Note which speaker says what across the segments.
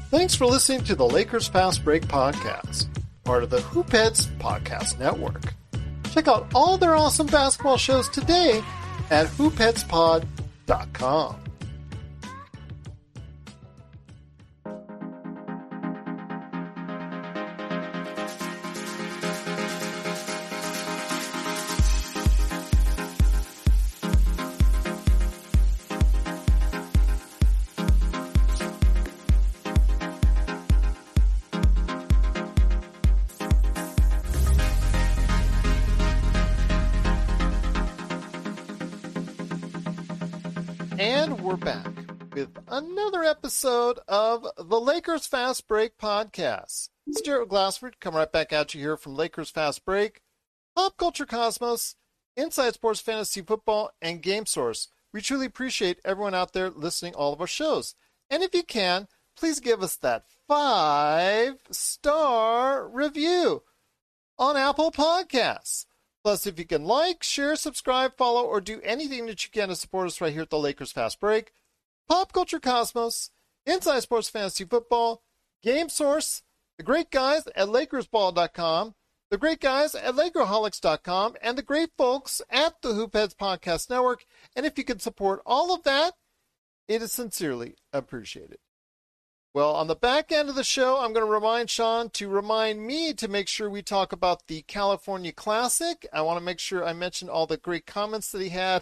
Speaker 1: Thanks for listening to the Lakers Fast Break podcast, part of the Hoopheads Podcast Network. Check out all their awesome basketball shows today at hoopheadspod.com. And we're back with another episode of the Lakers Fast Break podcast. It's Jared Glassford coming right back at you here from Lakers Fast Break, Pop Culture Cosmos, Inside Sports Fantasy Football, and Game Source. We truly appreciate everyone out there listening to all of our shows. And if you can, please give us that 5-star review on Apple Podcasts. Plus, if you can like, share, subscribe, follow, or do anything that you can to support us right here at the Lakers Fast Break, Pop Culture Cosmos, Inside Sports Fantasy Football, Game Source, the great guys at LakersBall.com, the great guys at Lakerholics.com, and the great folks at the Hoopheads Podcast Network. And if you can support all of that, it is sincerely appreciated. Well, on the back end of the show, I'm going to remind Sean to remind me to make sure we talk about the California Classic. I want to make sure I mention all the great comments that he had.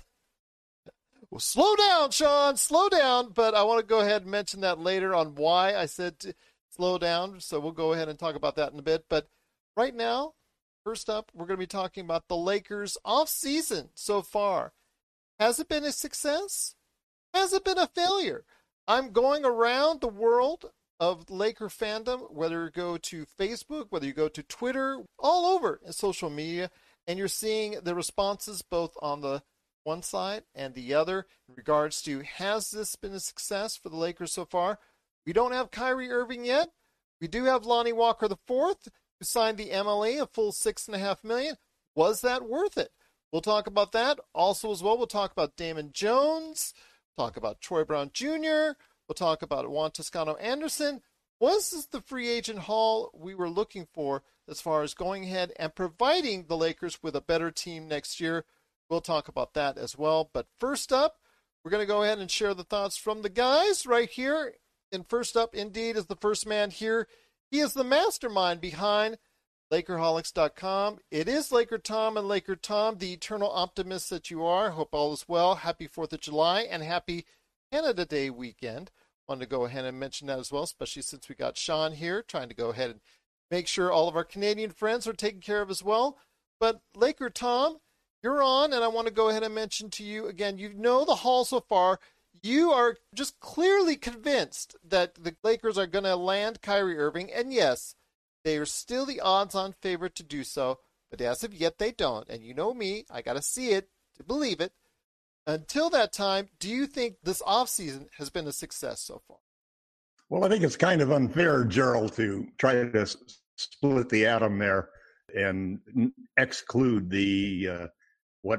Speaker 1: Well, slow down, Sean, slow down. But I want to go ahead and mention that later on why I said to slow down. So we'll go ahead and talk about that in a bit. But right now, first up, we're going to be talking about the Lakers off-season so far. Has it been a success? Has it been a failure? I'm going around the world of Laker fandom, whether you go to Facebook, whether you go to Twitter, all over in social media, and you're seeing the responses both on the one side and the other in regards to, has this been a success for the Lakers so far? We don't have Kyrie Irving yet. We do have Lonnie Walker IV, who signed the MLE, a full $6.5 million. Was that worth it? We'll talk about that. Also as well, we'll talk about Damon Jones, talk about Troy Brown Jr., we'll talk about Juan Toscano Anderson. Was this the free agent haul we were looking for as far as going ahead and providing the Lakers with a better team next year? We'll talk about that as well. But first up, we're going to go ahead and share the thoughts from the guys right here. And first up, indeed, is the first man here. He is the mastermind behind Lakerholics.com. It is Laker Tom and Laker Tom, the eternal optimist that you are. Hope all is well. Happy 4th of July and happy Canada Day weekend. Wanted to go ahead and mention that as well, especially since we got Sean here, trying to go ahead and make sure all of our Canadian friends are taken care of as well. But Laker Tom, you're on, and I want to go ahead and mention to you again, you know the haul so far. You are just clearly convinced that the Lakers are going to land Kyrie Irving, and yes, they are still the odds-on favorite to do so, but as of yet, they don't. And you know me, I got to see it to believe it. Until that time, do you think this offseason has been a success so far?
Speaker 2: Well, I think it's kind of unfair, Gerald, to try to split the atom there and exclude the what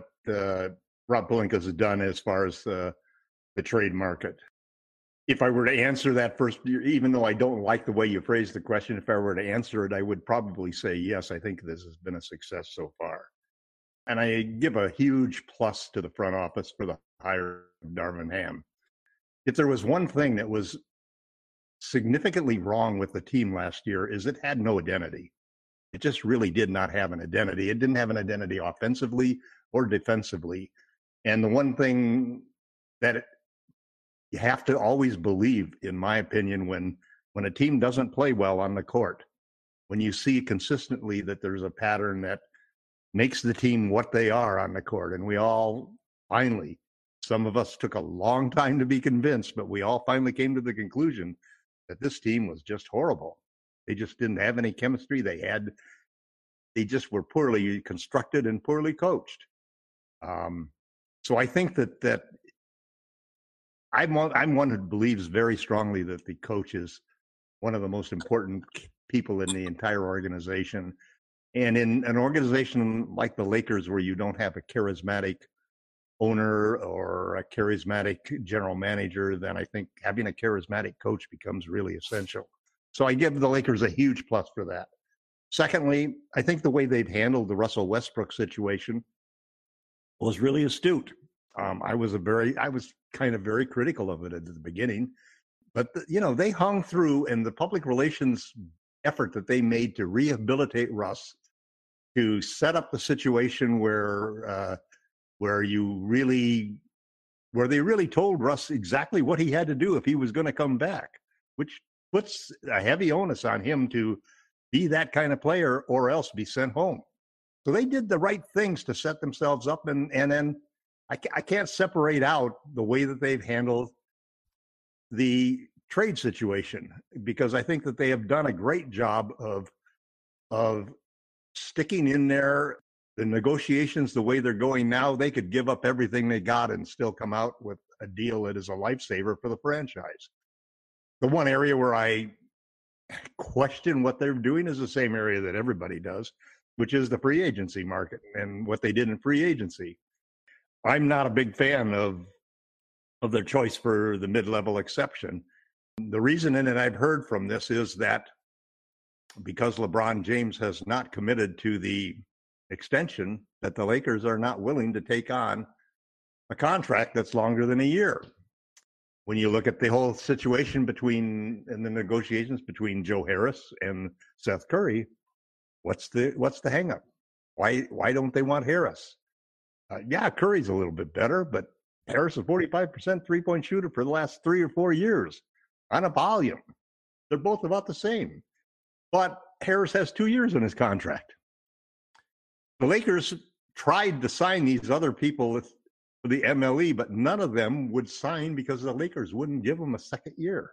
Speaker 2: Rob Pelinka has done as far as the trade market. If I were to answer that first, even though I don't like the way you phrased the question, if I were to answer it, I would probably say, yes, I think this has been a success so far. And I give a huge plus to the front office for the hire of Darvin Ham. If there was one thing that was significantly wrong with the team last year, is it had no identity. It just really did not have an identity. It didn't have an identity offensively or defensively. And the one thing that you have to always believe, in my opinion, when a team doesn't play well on the court, when you see consistently that there's a pattern that makes the team what they are on the court, and we all finally, some of us took a long time to be convinced, but we all finally came to the conclusion that this team was just horrible. They just didn't have any chemistry. They just were poorly constructed and poorly coached. So I think that I'm one who believes very strongly that the coach is one of the most important people in the entire organization. And in an organization like the Lakers, where you don't have a charismatic owner or a charismatic general manager, then I think having a charismatic coach becomes really essential. So I give the Lakers a huge plus for that. Secondly, I think the way they've handled the Russell Westbrook situation was really astute. I was kind of very critical of it at the beginning, but they hung through, and the public relations effort that they made to rehabilitate Russ, to set up the situation where they really told Russ exactly what he had to do if he was going to come back, which puts a heavy onus on him to be that kind of player or else be sent home. So they did the right things to set themselves up, and then I can't separate out the way that they've handled the trade situation, because I think that they have done a great job of sticking in there. The negotiations, the way they're going now, they could give up everything they got and still come out with a deal that is a lifesaver for the franchise. The one area where I question what they're doing is the same area that everybody does, which is the free agency market and what they did in free agency. I'm not a big fan of their choice for the mid-level exception. The reason, and I've heard from this, is that because LeBron James has not committed to the extension, that the Lakers are not willing to take on a contract that's longer than a year. When you look at the whole situation in the negotiations between Joe Harris and Seth Curry, what's the hang-up? Why don't they want Harris? Yeah, Curry's a little bit better, but Harris is 45% three-point shooter for the last 3 or 4 years on a volume. They're both about the same. But Harris has 2 years in his contract. The Lakers tried to sign these other people for the MLE, but none of them would sign because the Lakers wouldn't give them a second year,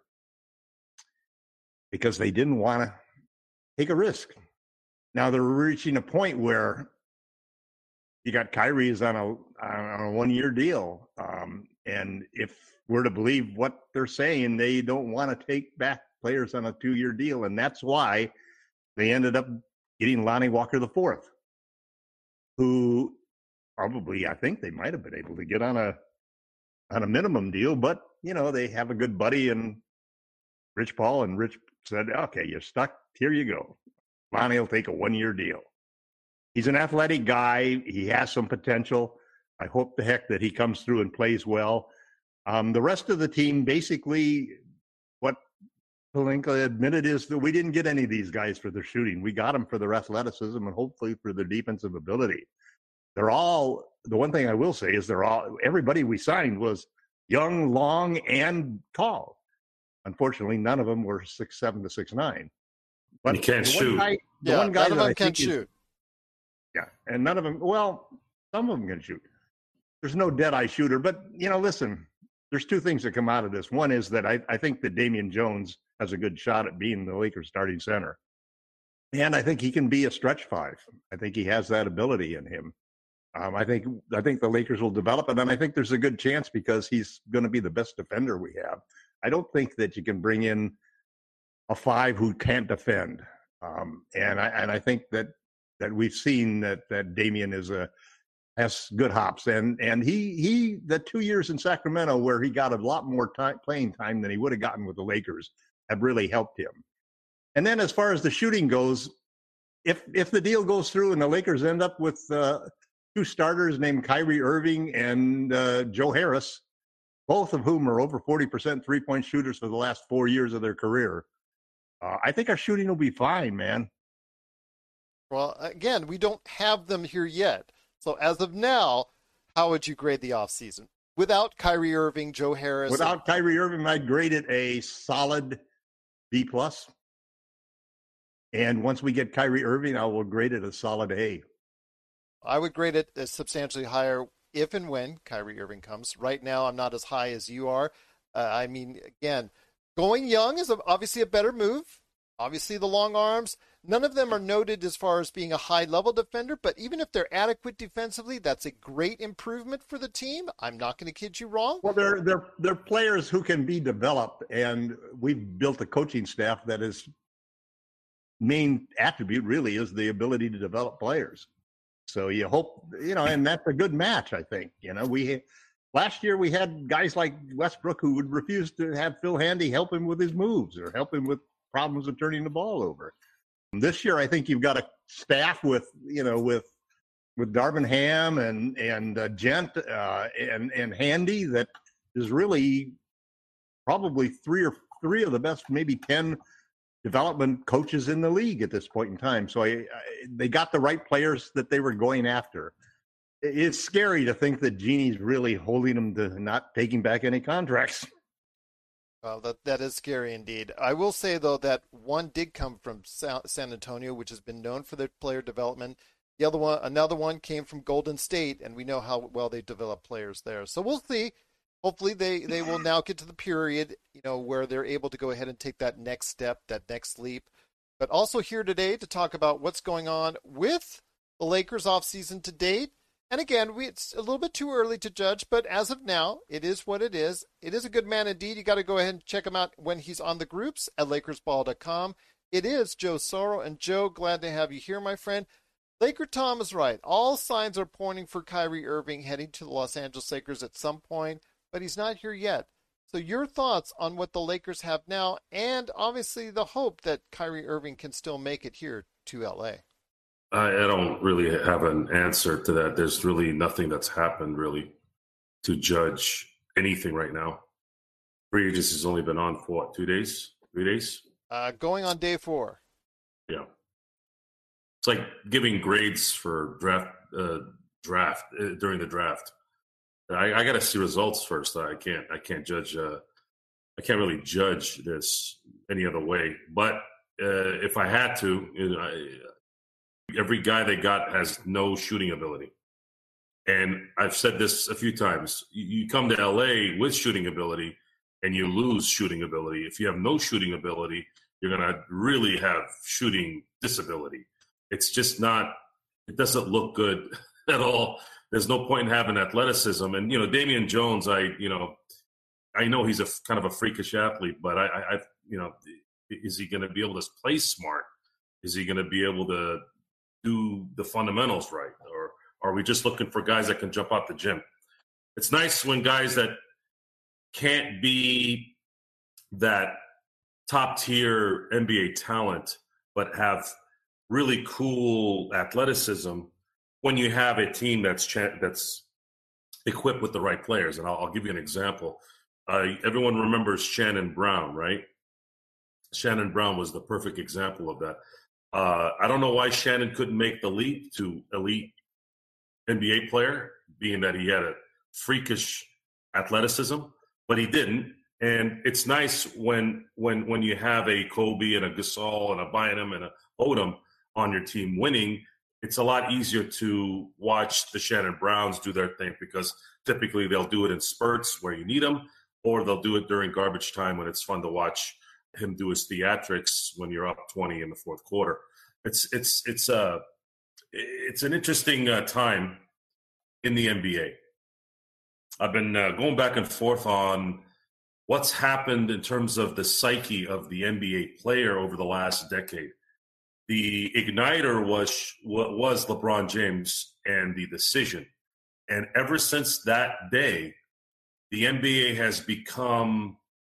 Speaker 2: because they didn't want to take a risk. Now they're reaching a point where you got Kyrie is on a 1-year deal, and if we're to believe what they're saying, they don't want to take back players on a 2-year deal, and that's why they ended up getting Lonnie Walker IV, who probably, I think they might have been able to get on a minimum deal, but they have a good buddy in Rich Paul, and Rich said, "Okay, you're stuck. Here you go. Lonnie will take a 1-year deal." He's an athletic guy. He has some potential. I hope the heck that he comes through and plays well. The rest of the team, basically, what Pelinka admitted is that we didn't get any of these guys for their shooting. We got them for their athleticism and hopefully for their defensive ability. The one thing I will say is everybody we signed was young, long, and tall. Unfortunately, none of them were 6'7" to 6'9". But
Speaker 3: you can't shoot.
Speaker 1: None of them can shoot.
Speaker 2: Yeah, and none of them. Well, some of them can shoot. There's no dead-eye shooter, but listen. There's two things that come out of this. One is that I think that Damian Jones has a good shot at being the Lakers starting center, and I think he can be a stretch five. I think he has that ability in him. I think the Lakers will develop it, and I think there's a good chance because he's going to be the best defender we have. I don't think that you can bring in a five who can't defend, and I think that we've seen that Damian has good hops, and he the 2 years in Sacramento where he got a lot more playing time than he would have gotten with the Lakers have really helped him. And then as far as the shooting goes, if the deal goes through and the Lakers end up with two starters named Kyrie Irving and Joe Harris, both of whom are over 40% three-point shooters for the last 4 years of their career, I think our shooting will be fine, man.
Speaker 1: Well, again, we don't have them here yet. So as of now, how would you grade the offseason? Without Kyrie Irving, Joe Harris.
Speaker 2: Without Kyrie Irving, I'd grade it a solid B+. And once we get Kyrie Irving, I will grade it a solid A.
Speaker 1: I would grade it as substantially higher if and when Kyrie Irving comes. Right now, I'm not as high as you are. I mean, again, going young is obviously a better move. Obviously, the long arms. None of them are noted as far as being a high-level defender, but even if they're adequate defensively, that's a great improvement for the team. I'm not going to kid you wrong.
Speaker 2: Well, they're players who can be developed, and we've built a coaching staff that is main attribute really is the ability to develop players. So you hope, and that's a good match, I think. Last year we had guys like Westbrook who would refuse to have Phil Handy help him with his moves or help him with problems with turning the ball over. This year, I think you've got a staff with Darvin Ham and Gent and Handy that is really probably three of the best, maybe 10 development coaches in the league at this point in time. So they got the right players that they were going after. It's scary to think that Genie's really holding them to not taking back any contracts.
Speaker 1: Well, that is scary indeed. I will say, though, that one did come from San Antonio, which has been known for their player development. Another one came from Golden State, and we know how well they develop players there. So we'll see. Hopefully they will now get to the period, where they're able to go ahead and take that next step, that next leap. But also here today to talk about what's going on with the Lakers offseason to date. And again, it's a little bit too early to judge, but as of now, it is what it is. It is a good man indeed. You got to go ahead and check him out when he's on the groups at LakersBall.com. It is Joe Soro. And Joe, glad to have you here, my friend. Laker Tom is right. All signs are pointing for Kyrie Irving heading to the Los Angeles Lakers at some point, but he's not here yet. So your thoughts on what the Lakers have now, and obviously the hope that Kyrie Irving can still make it here to LA.
Speaker 3: I don't really have an answer to that. There's really nothing that's happened really to judge anything right now. Free agency has only been on for what, 2 days, 3 days?
Speaker 1: Going on day 4.
Speaker 3: Yeah. It's like giving grades for draft during the draft. I got to see results first. I can't judge. I can't really judge this any other way. But if I had to, every guy they got has no shooting ability. And I've said this a few times. You come to LA with shooting ability and you lose shooting ability. If you have no shooting ability, you're going to really have shooting disability. It's just not, it doesn't look good at all. There's no point in having athleticism. And, Damian Jones, I know he's a kind of a freakish athlete, but is he going to be able to play smart? Is he going to be able to do the fundamentals right? Or are we just looking for guys that can jump out the gym? It's nice when guys that can't be that top tier NBA talent, but have really cool athleticism, when you have a team that's equipped with the right players. And I'll give you an example. Everyone remembers Shannon Brown, right? Shannon Brown was the perfect example of that. I don't know why Shannon couldn't make the leap to elite NBA player, being that he had a freakish athleticism, but he didn't. And it's nice when you have a Kobe and a Gasol and a Bynum and a Odom on your team winning. It's a lot easier to watch the Shannon Browns do their thing, because typically they'll do it in spurts where you need them, or they'll do it during garbage time when it's fun to watch him do his theatrics when you're up 20 in the fourth quarter. It's an interesting time in the NBA. I've been going back and forth on what's happened in terms of the psyche of the NBA player over the last decade. The igniter was LeBron James and the decision. And ever since that day, the NBA has become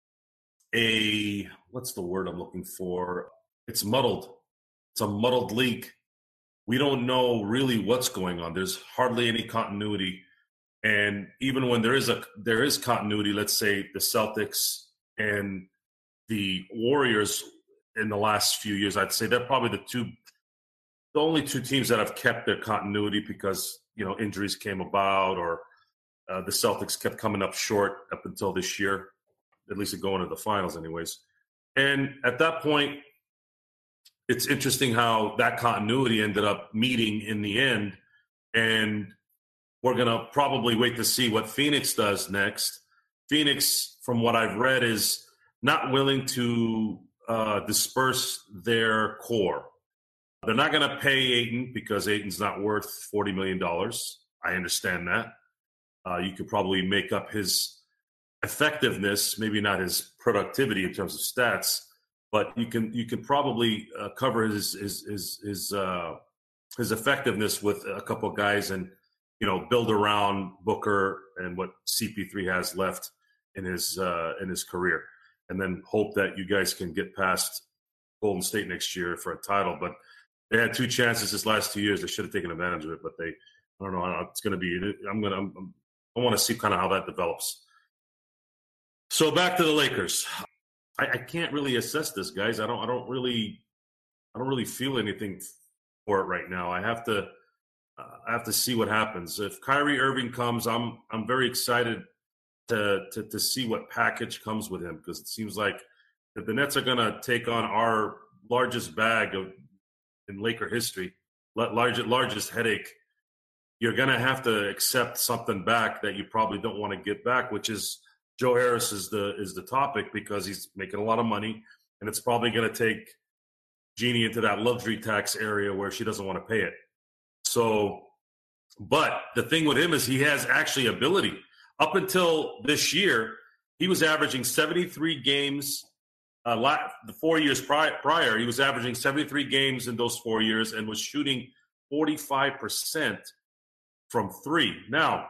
Speaker 3: what's the word I'm looking for? It's muddled. It's a muddled league. We don't know really what's going on. There's hardly any continuity. And even when there is continuity, let's say the Celtics and the Warriors in the last few years, I'd say they're probably the only two teams that have kept their continuity, because, injuries came about, or the Celtics kept coming up short up until this year, at least going to the finals anyways. And at that point, it's interesting how that continuity ended up meeting in the end. And we're going to probably wait to see what Phoenix does next. Phoenix, from what I've read, is not willing to disperse their core. They're not going to pay Ayton, because Ayton's not worth $40 million. I understand that. You could probably make up his effectiveness, maybe not his productivity in terms of stats, but you can probably cover his effectiveness with a couple of guys, and build around Booker and what CP3 has left in his career, and then hope that you guys can get past Golden State next year for a title. But they had 2 chances this last 2 years. They should have taken advantage of it, but I don't know. It's going to be. I want to see kind of how that develops. So back to the Lakers. I can't really assess this, guys. I don't really feel anything for it right now. I have to see what happens. If Kyrie Irving comes, I'm very excited to see what package comes with him, because it seems like if the Nets are going to take on our largest bag in Laker history, largest headache, you're going to have to accept something back that you probably don't want to get back, which is Joe Harris is the topic, because he's making a lot of money, and it's probably going to take Jeannie into that luxury tax area where she doesn't want to pay it. So, but the thing with him is he has actually ability. Up until this year, he was averaging 73 games. The 4 years prior, he was averaging 73 games in those 4 years and was shooting 45% from three. Now,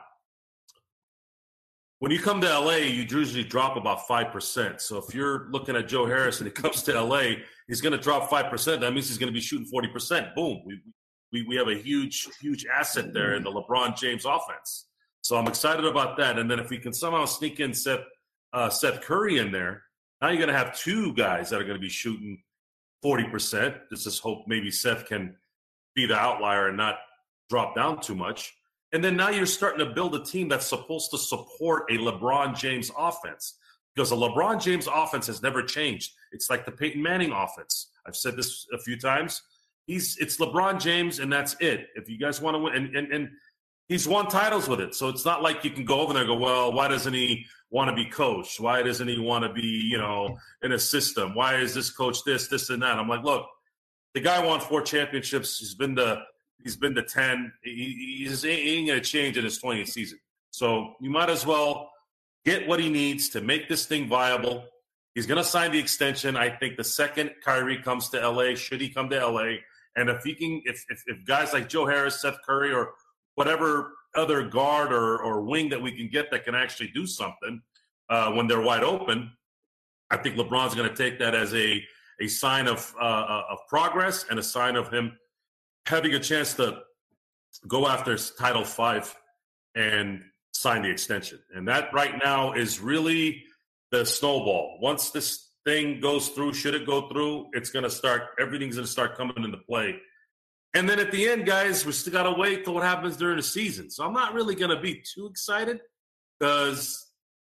Speaker 3: when you come to LA, you usually drop about 5%. So if you're looking at Joe Harris and he comes to LA, he's going to drop 5%. That means he's going to be shooting 40%. Boom. We have a huge asset there in the LeBron James offense. So I'm excited about that. And then if we can somehow sneak in Seth Curry in there, now you're going to have 2 guys that are going to be shooting 40%. Let's just hope maybe Seth can be the outlier and not drop down too much. And then now you're starting to build a team that's supposed to support a LeBron James offense, because a LeBron James offense has never changed. It's like the Peyton Manning offense. I've said this a few times. It's LeBron James, and that's it. If you guys want to win, and he's won titles with it. So it's not like you can go over there and go, well, why doesn't he want to be coached? Why doesn't he want to be, in a system? Why is this coach this, and that? I'm like, look, the guy won 4 championships. He's been to 10. He ain't going to change in his 20th season. So you might as well get what he needs to make this thing viable. He's going to sign the extension. I think the second Kyrie comes to LA, should he come to LA, and if he can, if guys like Joe Harris, Seth Curry, or whatever other guard or wing that we can get that can actually do something when they're wide open, I think LeBron's going to take that as a sign of progress and a sign of him having a chance to go after Title V and sign the extension. And that right now is really the snowball. Once this thing goes through, should it go through, everything's going to start coming into play. And then at the end, guys, we still got to wait till what happens during the season. So I'm not really going to be too excited, because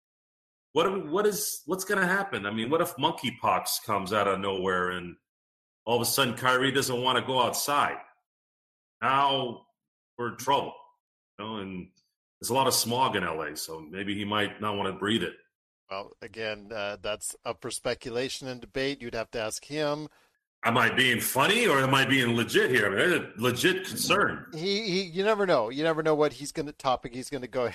Speaker 3: what's going to happen? I mean, what if monkeypox comes out of nowhere and all of a sudden Kyrie doesn't want to go outside? Now we're in trouble, and there's a lot of smog in LA, so maybe he might not want to breathe it.
Speaker 1: Well, again, that's up for speculation and debate. You'd have to ask him.
Speaker 3: Am I being funny or am I being legit here? I mean, there's a legit concern.
Speaker 1: You never know. You never know what he's going to go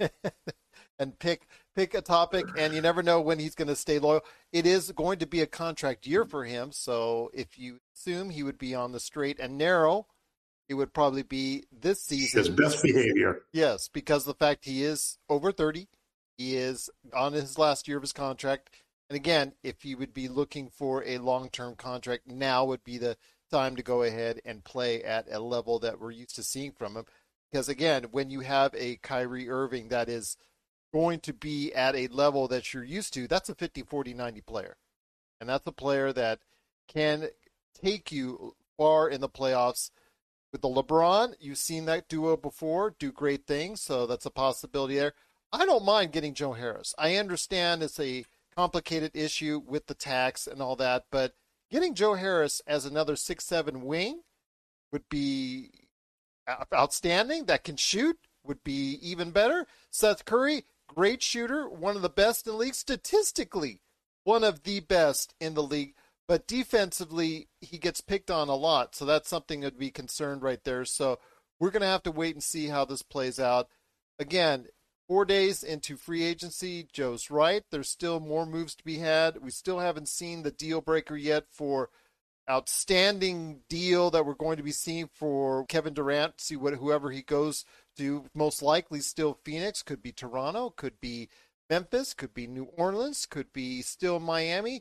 Speaker 1: and pick a topic, and you never know when he's going to stay loyal. It is going to be a contract year for him, so if you assume he would be on the straight and narrow, it would probably be this season.
Speaker 2: His best behavior.
Speaker 1: Yes, because the fact he is over 30, he is on his last year of his contract. And again, if you would be looking for a long-term contract, now would be the time to go ahead and play at a level that we're used to seeing from him. Because again, when you have a Kyrie Irving that is going to be at a level that you're used to, that's a 50, 40, 90 player. And that's a player that can take you far in the playoffs. With the LeBron, you've seen that duo before do great things, so that's a possibility there. I don't mind getting Joe Harris. I understand it's a complicated issue with the tax and all that, but getting Joe Harris as another 6'7" wing would be outstanding. That can shoot would be even better. Seth Curry, great shooter, one of the best in the league, statistically one of the best in the league, but defensively he gets picked on a lot, so that's something that would be concerned right there. So we're going to have to wait and see how this plays out. Again, 4 days into free agency, Joe's right. There's still more moves to be had. We still haven't seen the deal breaker yet for outstanding deal that we're going to be seeing for Kevin Durant. See whoever he goes to, most likely still Phoenix, could be Toronto, could be Memphis, could be New Orleans, could be still Miami.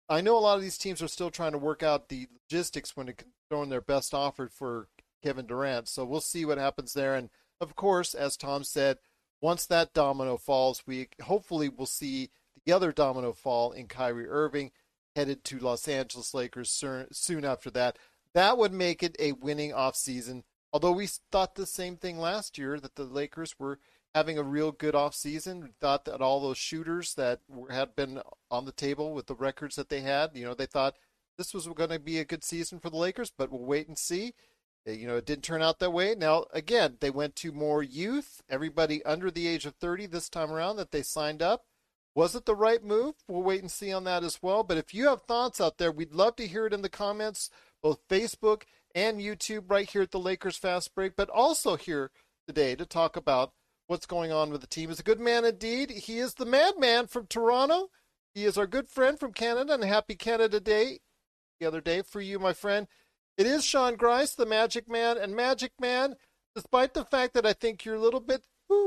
Speaker 1: I know a lot of these teams are still trying to work out the logistics when throwing their best offer for Kevin Durant. So we'll see what happens there. And of course, as Tom said, once that domino falls, we hopefully will see the other domino fall in Kyrie Irving headed to Los Angeles Lakers soon after that. That would make it a winning offseason. Although we thought the same thing last year, that the Lakers were having a real good offseason. We thought that all those shooters that had been on the table with the records that they had, they thought this was going to be a good season for the Lakers, but we'll wait and see. It didn't turn out that way. Now, again, they went to more youth, everybody under the age of 30 this time around that they signed up. Was it the right move? We'll wait and see on that as well. But if you have thoughts out there, we'd love to hear it in the comments, both Facebook and YouTube right here at the Lakers Fast Break, but also here today to talk about what's going on with the team. He's a good man indeed. He is the madman from Toronto. He is our good friend from Canada, and happy Canada Day the other day for you, my friend. It is Sean Grice, the Magic Man. And Magic Man, despite the fact that I think you're a little bit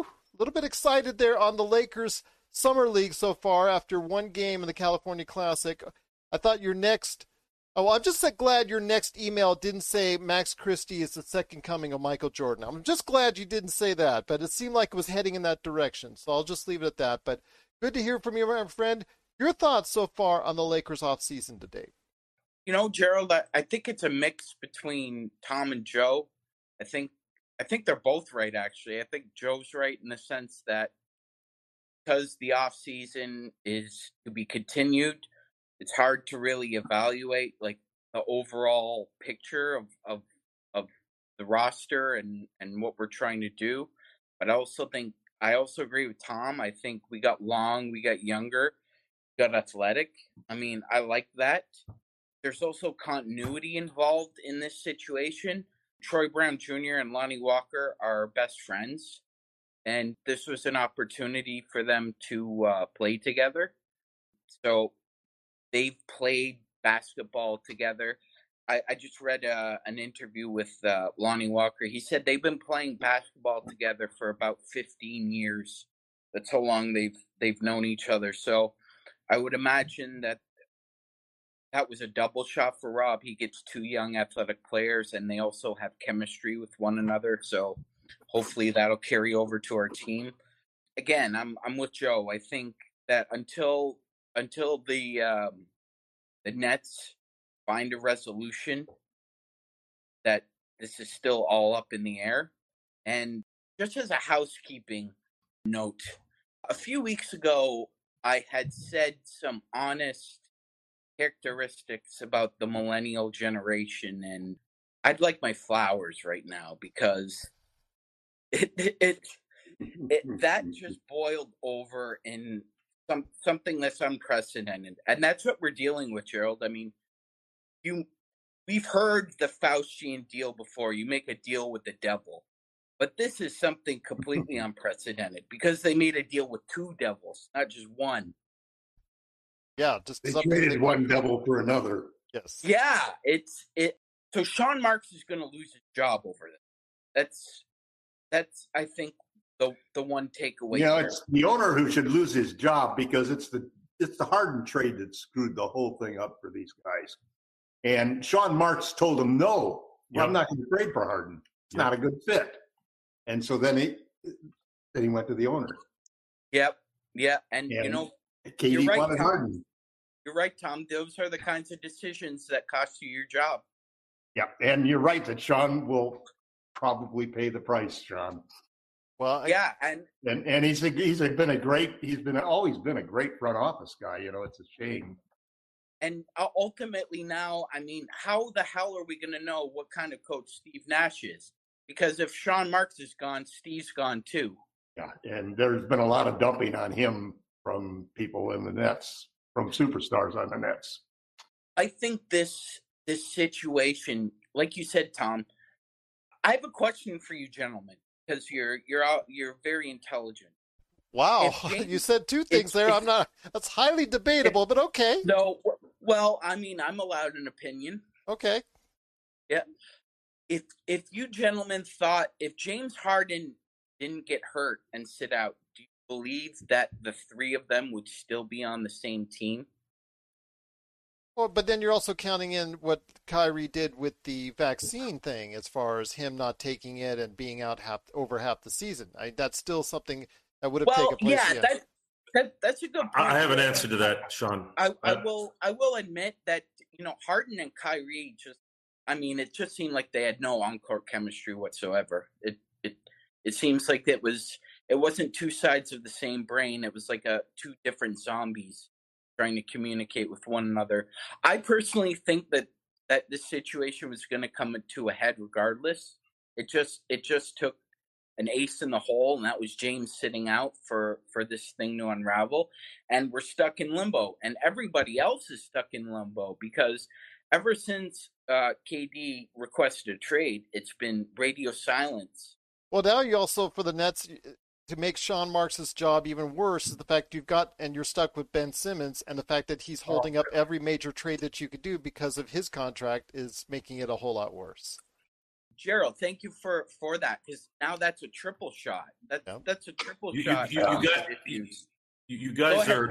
Speaker 1: excited there on the Lakers Summer League so far after one game in the California Classic, I thought your next I'm just glad your next email didn't say Max Christie is the second coming of Michael Jordan. I'm just glad you didn't say that, but it seemed like it was heading in that direction. So I'll just leave it at that. But good to hear from you, my friend. Your thoughts so far on the Lakers offseason to date?
Speaker 4: Gerald, I think it's a mix between Tom and Joe. I think they're both right, actually. I think Joe's right in the sense that because the offseason is to be continued, it's hard to really evaluate like the overall picture of the roster and what we're trying to do. But I also agree with Tom. I think we got long, we got younger, we got athletic. I mean, I like that. There's also continuity involved in this situation. Troy Brown Jr. and Lonnie Walker are best friends, and this was an opportunity for them to play together. So they've played basketball together. I just read an interview with Lonnie Walker. He said they've been playing basketball together for about 15 years. That's how long they've known each other. So I would imagine that was a double shot for Rob. He gets two young athletic players, and they also have chemistry with one another. So hopefully that'll carry over to our team. Again, I'm with Joe. I think that until the Nets find a resolution, that this is still all up in the air. And just as a housekeeping note, a few weeks ago, I had said some honest characteristics about the millennial generation, and I'd like my flowers right now because it that just boiled over in something that's unprecedented, and that's what we're dealing with, Gerald. I mean, we've heard the Faustian deal before. You make a deal with the devil, but this is something completely unprecedented because they made a deal with two devils, not just one.
Speaker 1: Yeah, just
Speaker 2: they traded one devil for another.
Speaker 1: Yes.
Speaker 4: Yeah, so Sean Marks is going to lose his job over this. That's I think the one takeaway.
Speaker 2: Yeah, it's the owner who should lose his job because it's the Harden trade that screwed the whole thing up for these guys. And Sean Marks told him, "No, I'm not going to trade for Harden. It's not a good fit." And so then he went to the owner.
Speaker 4: Yep. Yeah, and
Speaker 2: Katie wanted Harden.
Speaker 4: You're right, Tom. Those are the kinds of decisions that cost you your job.
Speaker 2: Yeah, and you're right that Sean will probably pay the price, Sean.
Speaker 1: Well,
Speaker 4: yeah,
Speaker 2: and he's always been a great front office guy. It's a shame.
Speaker 4: And ultimately now, I mean, how the hell are we going to know what kind of coach Steve Nash is? Because if Sean Marks is gone, Steve's gone too.
Speaker 2: Yeah, and there's been a lot of dumping on him from people in the Nets, from superstars on the Nets.
Speaker 4: I think this situation, like you said, Tom, I have a question for you gentlemen, because you're very intelligent.
Speaker 1: Wow, you said two things there. That's highly debatable, but okay.
Speaker 4: No, well, I mean, I'm allowed an opinion.
Speaker 1: Okay.
Speaker 4: Yeah. If you gentlemen thought if James Harden didn't get hurt and sit out, do you believe that the three of them would still be on the same team?
Speaker 1: Well, but then you're also counting in what Kyrie did with the vaccine thing, as far as him not taking it and being out over half the season. That's still something that would have taken place.
Speaker 4: Yeah, that's a good point.
Speaker 3: I have an answer to that, Sean.
Speaker 4: I will admit that Harden and Kyrie it just seemed like they had no on-court chemistry whatsoever. It seems like it wasn't two sides of the same brain. It was like two different zombies trying to communicate with one another. I personally think that this situation was going to come to a head regardless. It just took an ace in the hole, and that was James sitting out for this thing to unravel. And we're stuck in limbo, and everybody else is stuck in limbo because ever since KD requested a trade, it's been radio silence.
Speaker 1: Well, now you also, for the Nets, to make Sean Marks' job even worse, is the fact you're stuck with Ben Simmons, and the fact that he's holding up every major trade that you could do because of his contract is making it a whole lot worse.
Speaker 4: Gerald, thank you for that, because now that's a triple shot. That's a triple shot.
Speaker 3: You guys are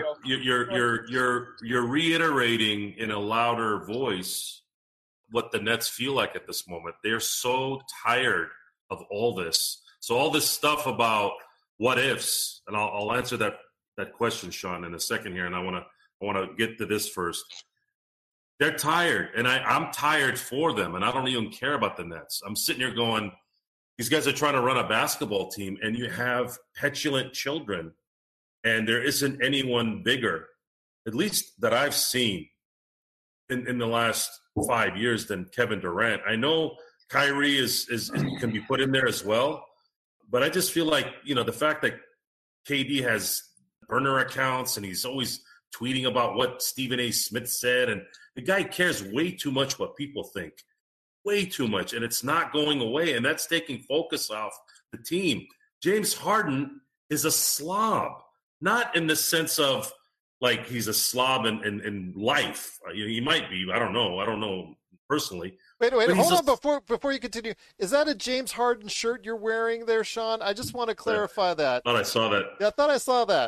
Speaker 3: you're reiterating in a louder voice what the Nets feel like at this moment. They're so tired of all this. So all this stuff about what ifs, and I'll answer that question, Sean, in a second here, and I want to get to this first. They're tired, and I'm tired for them, and I don't even care about the Nets. I'm sitting here going, these guys are trying to run a basketball team, and you have petulant children, and there isn't anyone bigger, at least that I've seen in the last 5 years, than Kevin Durant. I know Kyrie can be put in there as well, but I just feel like, the fact that KD has burner accounts and he's always tweeting about what Stephen A. Smith said, and the guy cares way too much what people think, way too much, and it's not going away, and that's taking focus off the team. James Harden is a slob, not in the sense of like he's a slob in life. He might be. I don't know personally.
Speaker 1: Wait, hold on before you continue. Is that a James Harden shirt you're wearing there, Sean? I just want to clarify that.
Speaker 3: I thought I saw that.
Speaker 1: Yeah, I thought I saw that.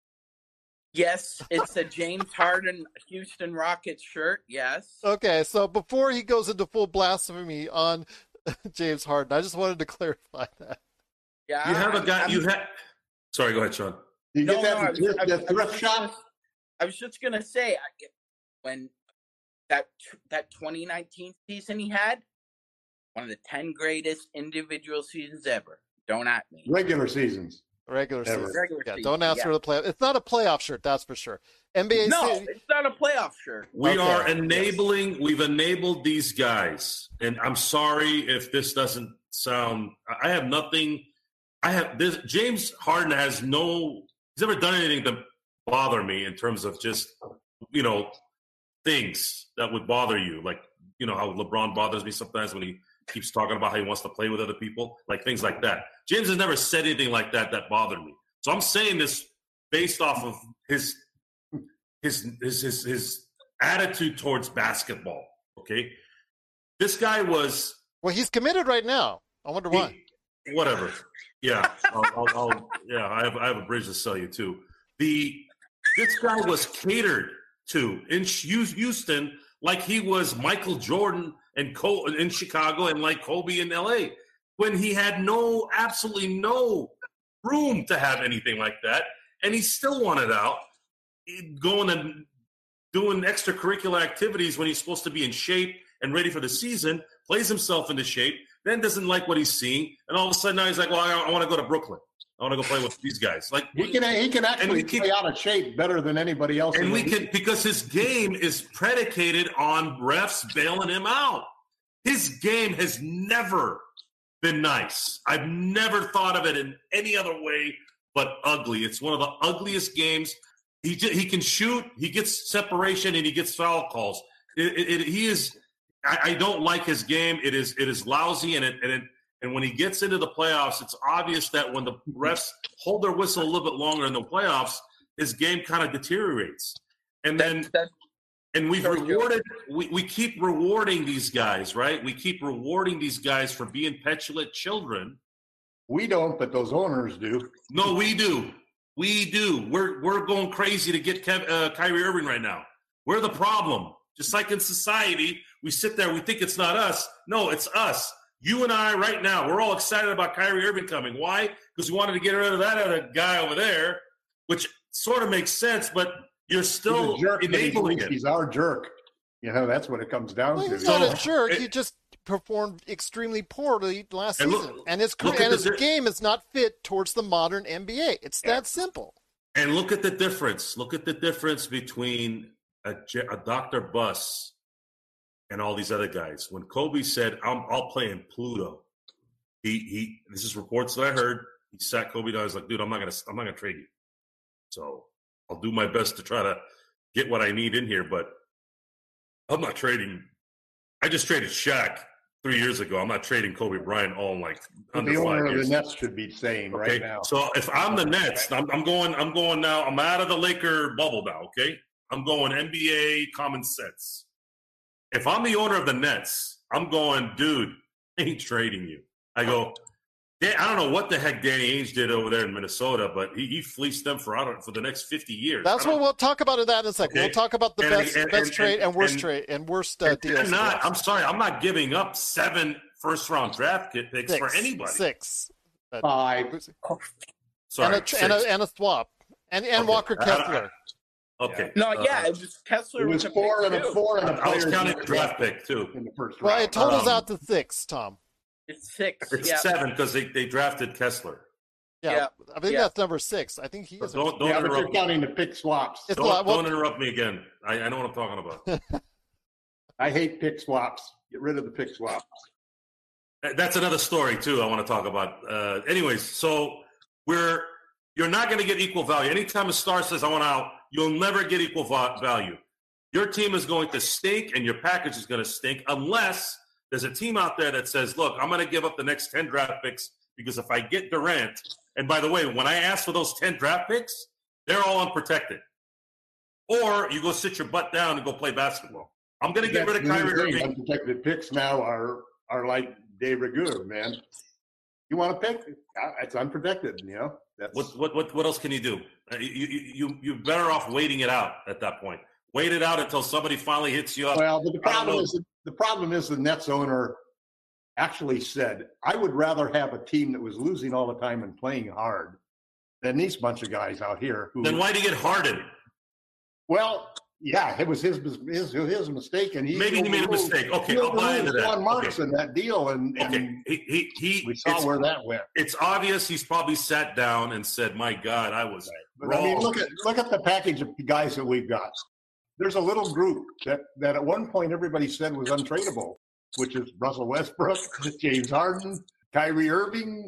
Speaker 4: Yes, it's a James Harden Houston Rockets shirt, yes.
Speaker 1: Okay, so before he goes into full blasphemy on James Harden, I just wanted to clarify that.
Speaker 4: Yeah,
Speaker 3: you have a guy. Sorry, go ahead, Sean.
Speaker 2: You get that thrift shop?
Speaker 4: I was just gonna say, when that 2019 season he had, one of the 10 greatest individual seasons ever. Don't at me.
Speaker 2: Regular seasons.
Speaker 1: Regular season. Don't ask for the playoff. It's not a playoff shirt, that's for sure. NBA.
Speaker 4: No, it's not a playoff shirt.
Speaker 3: We've enabled these guys. And I'm sorry if this doesn't sound, I have nothing. James Harden he's never done anything to bother me in terms of just, things that would bother you. Like, how LeBron bothers me sometimes when he keeps talking about how he wants to play with other people, like things like that. James has never said anything like that bothered me. So I'm saying this based off of his attitude towards basketball. Okay, this guy was.
Speaker 1: Well, he's committed right now. I wonder why.
Speaker 3: Whatever. Yeah, I have a bridge to sell you too. This guy was catered to in Houston like he was Michael Jordan in Chicago and like Kobe in LA, when he had absolutely no room to have anything like that. And he still wanted out, going and doing extracurricular activities when he's supposed to be in shape and ready for the season, plays himself into shape, then doesn't like what he's seeing. And all of a sudden now he's like, well, I want to go to Brooklyn. I want to go play with these guys. Like
Speaker 2: he can actually play out of shape better than anybody else.
Speaker 3: And because his game is predicated on refs bailing him out. His game has never been nice. I've never thought of it in any other way but ugly. It's one of the ugliest games. He can shoot, he gets separation, and he gets foul calls. I don't like his game. It is lousy, and when he gets into the playoffs, it's obvious that when the refs hold their whistle a little bit longer in the playoffs, his game kind of deteriorates. And we keep rewarding these guys, right? We keep rewarding these guys for being petulant children.
Speaker 2: We don't, but those owners do.
Speaker 3: No, we do. We do. We're going crazy to get Kyrie Irving right now. We're the problem. Just like in society, we sit there, we think it's not us. No, it's us. You and I right now, we're all excited about Kyrie Irving coming. Why? Because we wanted to get rid of that other guy over there, which sort of makes sense, but you're still enabling it.
Speaker 2: He's our jerk. That's what it comes down to.
Speaker 1: He's not a jerk. He just performed extremely poorly last season. And his game is not fit towards the modern NBA. It's that simple.
Speaker 3: And look at the difference. Look at the difference between a Dr. Buss and all these other guys. When Kobe said, I'll play in Pluto, he this is reports that I heard, he sat Kobe down. He's like, dude, I'm not gonna trade you. So I'll do my best to try to get what I need in here, but I'm not trading. I just traded Shaq 3 years ago. I'm not trading Kobe Bryant all in like under 5 years.
Speaker 2: The owner of the Nets should be saying right now.
Speaker 3: So if I'm the Nets, I'm going now. I'm out of the Laker bubble now, okay? I'm going NBA common sense. If I'm the owner of the Nets, I'm going, dude, I ain't trading you. I go, I don't know what the heck Danny Ainge did over there in Minnesota, but he fleeced them for the next 50 years.
Speaker 1: That's what we'll talk about in a second. Okay. We'll talk about the best trade and worst deals.
Speaker 3: I'm sorry, I'm not giving up 7 first-round draft picks for anybody.
Speaker 1: 6.
Speaker 2: 5.
Speaker 3: Sorry,
Speaker 1: and a swap. And Walker Kessler.
Speaker 3: Okay.
Speaker 4: No, it was Kessler.
Speaker 2: It was 4 and a 4 and a
Speaker 3: I was counting the draft pick, too.
Speaker 2: In the first round.
Speaker 1: Well, it totals out to 6, Tom.
Speaker 4: It's 6.
Speaker 3: It's 7 because they drafted Kessler.
Speaker 1: Yeah. I think that's number 6. I think he is.
Speaker 3: Don't
Speaker 2: but
Speaker 3: interrupt
Speaker 2: you're counting the pick swaps.
Speaker 3: Don't interrupt me again. I know what I'm talking about.
Speaker 2: I hate pick swaps. Get rid of the pick swaps.
Speaker 3: That's another story, too, I want to talk about. Anyways, so you're not going to get equal value. Anytime a star says, I want out, you'll never get equal value. Your team is going to stink, and your package is going to stink unless there's a team out there that says, look, I'm going to give up the next 10 draft picks because if I get Durant, and by the way, when I ask for those 10 draft picks, they're all unprotected. Or you go sit your butt down and go play basketball. I'm going to get rid of Kyrie Irving.
Speaker 2: Unprotected picks now are like de rigueur, man. You want to pick? It's unprotected, That's...
Speaker 3: What else can you do? You're better off waiting it out at that point. Wait it out until somebody finally hits you up.
Speaker 2: Well, but the problem is the Nets owner actually said, I would rather have a team that was losing all the time and playing hard than these bunch of guys out here.
Speaker 3: Then why do you get Harden?
Speaker 2: Well, yeah, it was his mistake, and
Speaker 3: maybe he made a mistake. Okay, I'll buy into that.
Speaker 2: John Marks in that deal, and we saw where that went.
Speaker 3: It's obvious he's probably sat down and said, "My God, I was wrong."
Speaker 2: I mean, look at the package of guys that we've got. There's a little group that at one point everybody said was untradeable, which is Russell Westbrook, James Harden, Kyrie Irving,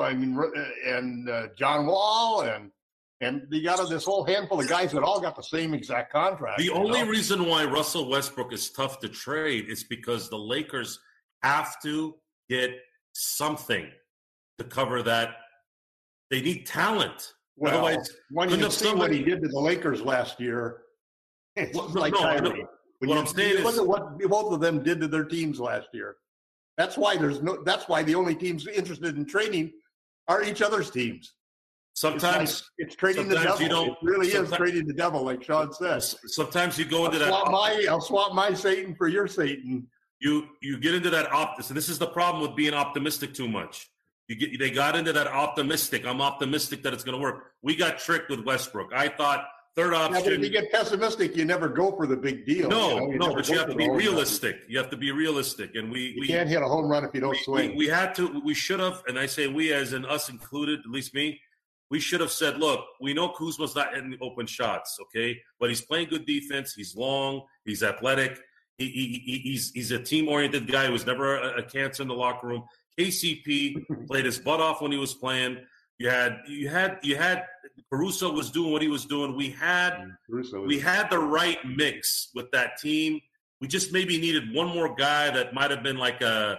Speaker 2: and John Wall, and you got this whole handful of guys that all got the same exact contract.
Speaker 3: The only reason why Russell Westbrook is tough to trade is because the Lakers have to get something to cover that. They need talent.
Speaker 2: Well, otherwise, when you see what he did to the Lakers last year, it's Kyrie.
Speaker 3: What I'm saying is,
Speaker 2: look at what both of them did to their teams last year. That's why that's why the only teams interested in trading are each other's teams.
Speaker 3: Sometimes
Speaker 2: it's trading the devil. It really is trading the devil, like Sean said.
Speaker 3: Sometimes you go into that.
Speaker 2: I'll swap my Satan for your Satan.
Speaker 3: You get into that optimism. This is the problem with being optimistic too much. They got into that optimistic. I'm optimistic that it's going to work. We got tricked with Westbrook. I thought third option.
Speaker 2: Yeah, but if you get pessimistic, you never go for the big deal.
Speaker 3: No, but you have to be realistic. You have to be realistic, and we
Speaker 2: can't hit a home run if you don't swing.
Speaker 3: We should have, and I say we as in us included, at least me. We should have said, look, we know Kuzma's not hitting open shots, okay? But he's playing good defense. He's long. He's athletic. He's a team-oriented guy who was never a cancer in the locker room. KCP played his butt off when he was playing. You had Caruso was doing what he was doing. We had the right mix with that team. We just maybe needed one more guy that might have been it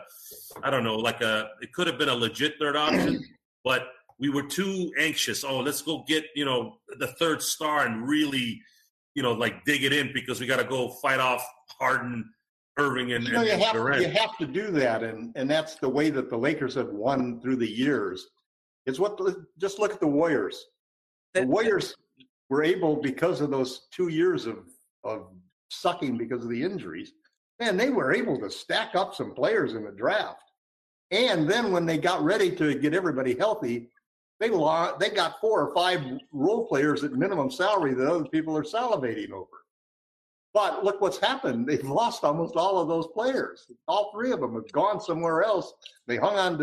Speaker 3: could have been a legit third option, but we were too anxious. Oh, let's go get, the third star and really, dig it in because we got to go fight off Harden, Irving, and Durant.
Speaker 2: You have to do that, and that's the way that the Lakers have won through the years. Just look at the Warriors. The Warriors were able, because of those 2 years of sucking because of the injuries. Man, they were able to stack up some players in the draft. And then when they got ready to get everybody healthy, they got 4 or 5 role players at minimum salary that other people are salivating over. But look what's happened. They've lost almost all of those players. All 3 of them have gone somewhere else. They hung on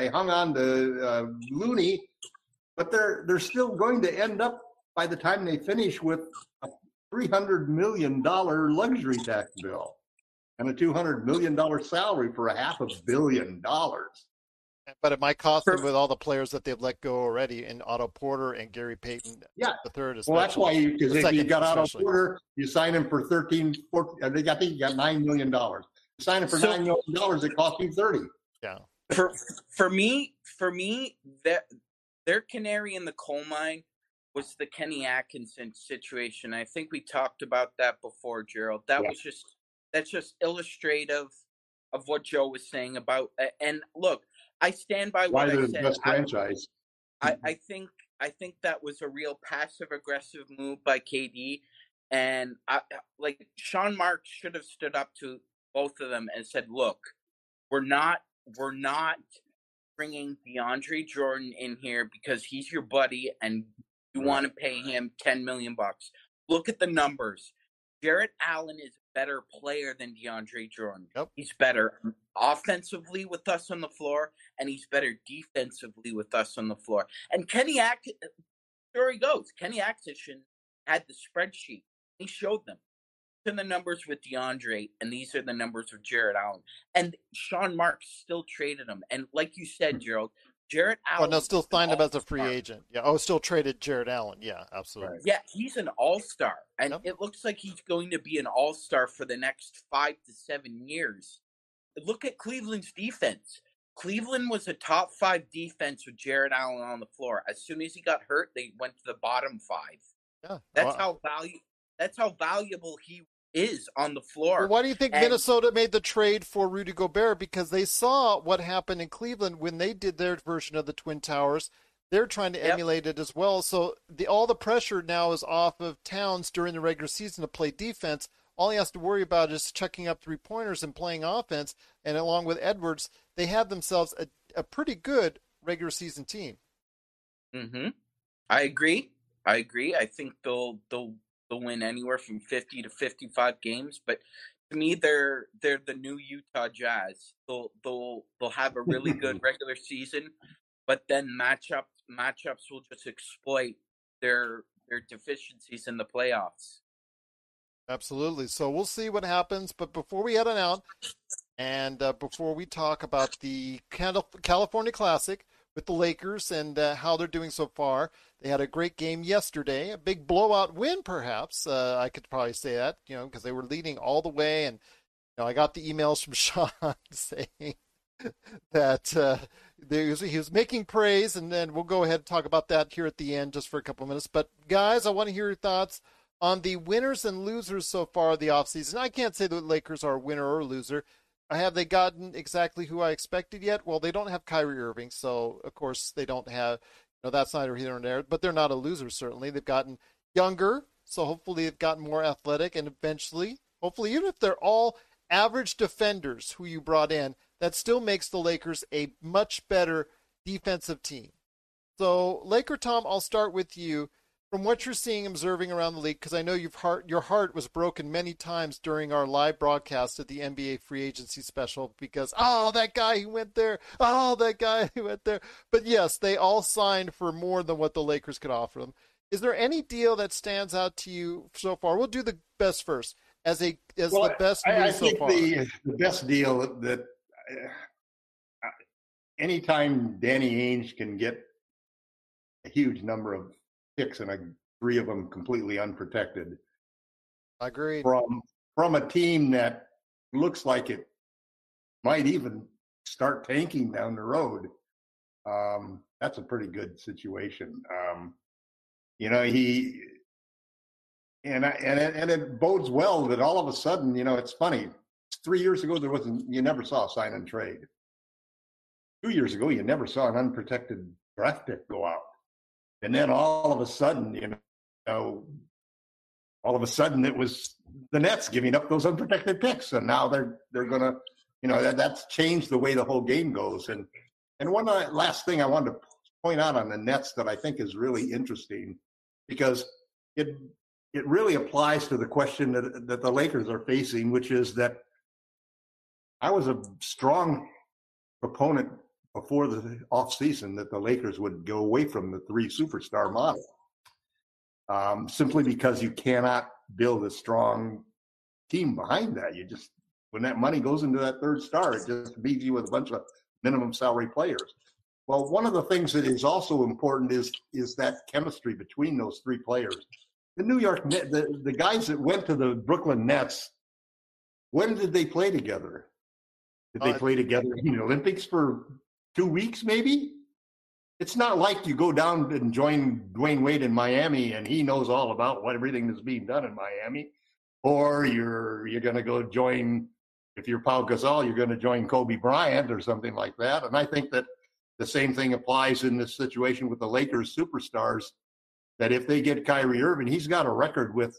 Speaker 2: to Looney, but they're still going to end up by the time they finish with a $300 million luxury tax bill and a $200 million salary for $500 million.
Speaker 1: But it might cost them with all the players that they've let go already in Otto Porter and Gary Payton.
Speaker 2: Yeah.
Speaker 1: The third is
Speaker 2: well, that's why because if you got Otto Porter, you sign him for 13, 14, I think you got $9 million. You sign him for $9 million, it costs you 30.
Speaker 1: Yeah.
Speaker 4: For me, their canary in the coal mine was the Kenny Atkinson situation. I think we talked about that before, Gerald. That's just illustrative of what Joe was saying about. And look, I stand by what I said.
Speaker 2: Best franchise.
Speaker 4: I think that was a real passive aggressive move by KD, and Sean Marks should have stood up to both of them and said, "Look, we're not bringing DeAndre Jordan in here because he's your buddy and you want to pay him $10 million. Look at the numbers. Jarrett Allen is a better player than DeAndre Jordan.
Speaker 1: Yep.
Speaker 4: He's better offensively with us on the floor, and he's better defensively with us on the floor. And Kenny Atkinson, there he goes. Kenny Atkinson had the spreadsheet. He showed them. These are the numbers with DeAndre, and these are the numbers with Jarrett Allen. And Sean Marks still traded him. And like you said, Gerald, Jarrett Allen.
Speaker 1: Oh, no, still signed him as a free agent. Yeah. Oh, still traded Jarrett Allen. Yeah, absolutely.
Speaker 4: Yeah, he's an all-star. And it looks like he's going to be an all-star for the next 5 to 7 years. Look at Cleveland's defense. Cleveland was a top 5 defense with Jarrett Allen on the floor. As soon as he got hurt, they went to the bottom 5.
Speaker 1: Yeah.
Speaker 4: That's how valuable he is on the floor.
Speaker 1: Well, why do you think Minnesota made the trade for Rudy Gobert? Because they saw what happened in Cleveland when they did their version of the Twin Towers. They're trying to emulate it as well. So all the pressure now is off of Towns during the regular season to play defense. All he has to worry about is chucking up 3-pointers and playing offense. And along with Edwards, they have themselves a pretty good regular season team.
Speaker 4: Mm-hmm. I agree. I think they'll win anywhere from 50 to 55 games, but to me, they're the new Utah Jazz. They'll have a really good regular season, but then matchups will just exploit their deficiencies in the playoffs.
Speaker 1: Absolutely. So we'll see what happens. But before we head on out, and before we talk about the California Classic with the Lakers and how they're doing so far, they had a great game yesterday, a big blowout win, perhaps. I could probably say that, because they were leading all the way. And I got the emails from Sean saying that he was making praise, and then we'll go ahead and talk about that here at the end just for a couple of minutes. But guys, I want to hear your thoughts on the winners and losers so far of the offseason. I can't say the Lakers are a winner or loser. Have they gotten exactly who I expected yet? Well, they don't have Kyrie Irving, so of course they don't have, that's neither here nor there, but they're not a loser, certainly. They've gotten younger, so hopefully they've gotten more athletic, and eventually, hopefully, even if they're all average defenders who you brought in, that still makes the Lakers a much better defensive team. So, Laker Tom, I'll start with you. From what you're seeing, observing around the league, because I know your heart was broken many times during our live broadcast at the NBA free agency special because, that guy who went there, that guy who went there. But yes, they all signed for more than what the Lakers could offer them. Is there any deal that stands out to you so far? We'll do the best first. The best move so far.
Speaker 2: The best deal that anytime Danny Ainge can get a huge number of picks and 3 of them completely unprotected.
Speaker 1: Agreed.
Speaker 2: From a team that looks like it might even start tanking down the road. That's a pretty good situation. It bodes well that all of a sudden, it's funny. 3 years ago you never saw a sign and trade. 2 years ago you never saw an unprotected draft pick go out. And then all of a sudden, all of a sudden it was the Nets giving up those unprotected picks, and now they're going to, that's changed the way the whole game goes. And one last thing I wanted to point out on the Nets that I think is really interesting, because it really applies to the question that the Lakers are facing, which is that I was a strong proponent before the offseason that the Lakers would go away from the 3 superstar model, simply because you cannot build a strong team behind that. You just, when that money goes into that 3rd star, it just leaves you with a bunch of minimum salary players. Well, one of the things that is also important is that chemistry between those 3 players. The New York Nets, the guys that went to the Brooklyn Nets, when did they play together? Did they play together in the Olympics for 2 weeks, maybe? It's not like you go down and join Dwayne Wade in Miami and he knows all about everything that's being done in Miami. Or you're going to go join, if you're Pau Gasol, you're going to join Kobe Bryant or something like that. And I think that the same thing applies in this situation with the Lakers superstars, that if they get Kyrie Irving, he's got a record with,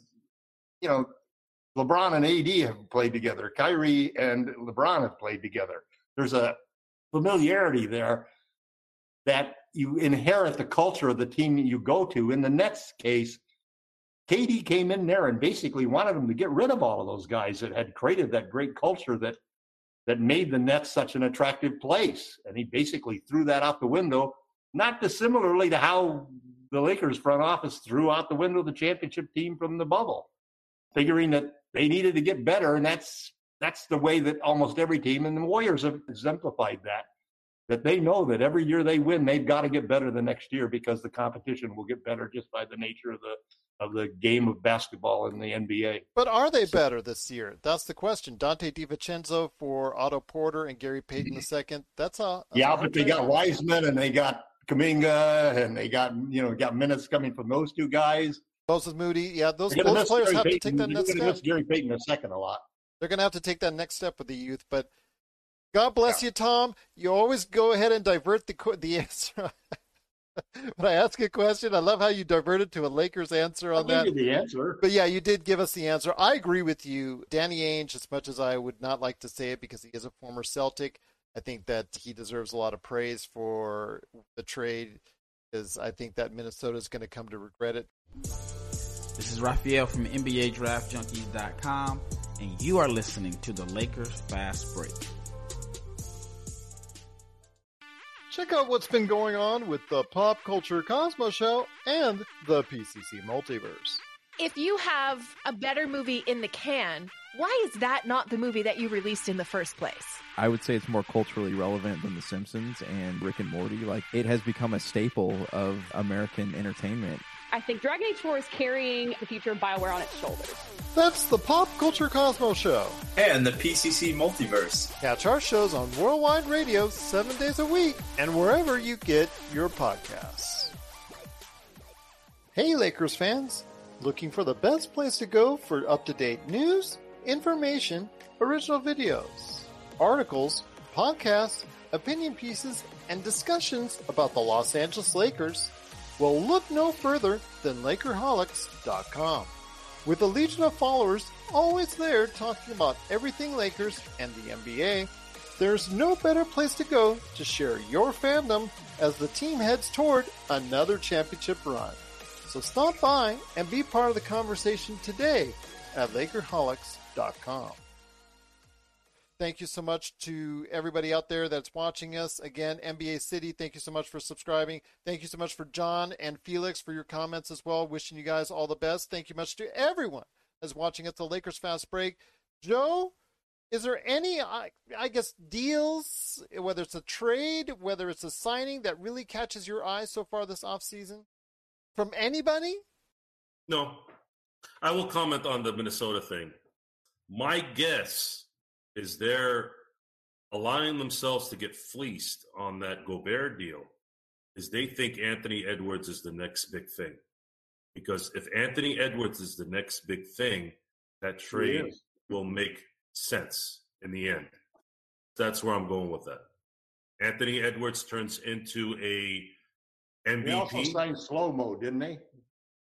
Speaker 2: LeBron and AD have played together. Kyrie and LeBron have played together. There's a familiarity there that you inherit the culture of the team that you go to. In the Nets case, KD came in there and basically wanted them to get rid of all of those guys that had created that great culture that made the Nets such an attractive place. And he basically threw that out the window, not dissimilarly to how the Lakers front office threw out the window the championship team from the bubble, figuring that they needed to get better. And that's the way that almost every team, and the Warriors have exemplified that they know that every year they win, they've got to get better the next year, because the competition will get better just by the nature of the game of basketball in the NBA.
Speaker 1: But are they better this year? That's the question. Dante DiVincenzo for Otto Porter and Gary Payton II. That's
Speaker 2: but they got Wiseman and they got Kuminga and they got minutes coming from those 2 guys.
Speaker 1: Moses Moody, those players have to take that next step.
Speaker 2: Miss Gary Payton II a lot.
Speaker 1: They're going to have to take that next step with the youth. But God bless you, Tom. You always go ahead and divert the answer. When I ask a question, I love how you diverted to a Lakers answer on that.
Speaker 2: I'll give you the answer.
Speaker 1: But yeah, you did give us the answer. I agree with you. Danny Ainge, as much as I would not like to say it because he is a former Celtic, I think that he deserves a lot of praise for the trade, because I think that Minnesota is going to come to regret it.
Speaker 5: This is Raphael from NBADraftJunkies.com, and you are listening to the Lakers Fast Break.
Speaker 1: Check out what's been going on with the Pop Culture Cosmos Show and the PCC Multiverse.
Speaker 6: If you have a better movie in the can, why is that not the movie that you released in the first place?
Speaker 7: I would say it's more culturally relevant than The Simpsons and Rick and Morty. Like, it has become a staple of American entertainment.
Speaker 8: I think Dragon Age 4 is carrying the future of BioWare on its shoulders.
Speaker 1: That's the Pop Culture Cosmos Show.
Speaker 9: And the PCC Multiverse.
Speaker 1: Catch our shows on Worldwide Radio 7 days a week and wherever you get your podcasts. Hey Lakers fans, looking for the best place to go for up-to-date news, information, original videos, articles, podcasts, opinion pieces, and discussions about the Los Angeles Lakers? Well, look no further than Lakerholics.com. With a legion of followers always there talking about everything Lakers and the NBA, there's no better place to go to share your fandom as the team heads toward another championship run. So stop by and be part of the conversation today at Lakerholics.com. Thank you so much to everybody out there that's watching us. Again, NBA City, thank you so much for subscribing. Thank you so much for John and Felix for your comments as well. Wishing you guys all the best. Thank you much to everyone that's watching at the Lakers Fast Break. Joe, is there any, I guess, deals, whether it's a trade, whether it's a signing that really catches your eye so far this offseason? From anybody?
Speaker 3: No. I will comment on the Minnesota thing. My guess is they're allowing themselves to get fleeced on that Gobert deal is they think Anthony Edwards is the next big thing. Because if Anthony Edwards is the next big thing, that trade will make sense in the end. That's where I'm going with that. Anthony Edwards turns into a MVP.
Speaker 2: They also signed Slow-Mo, didn't they?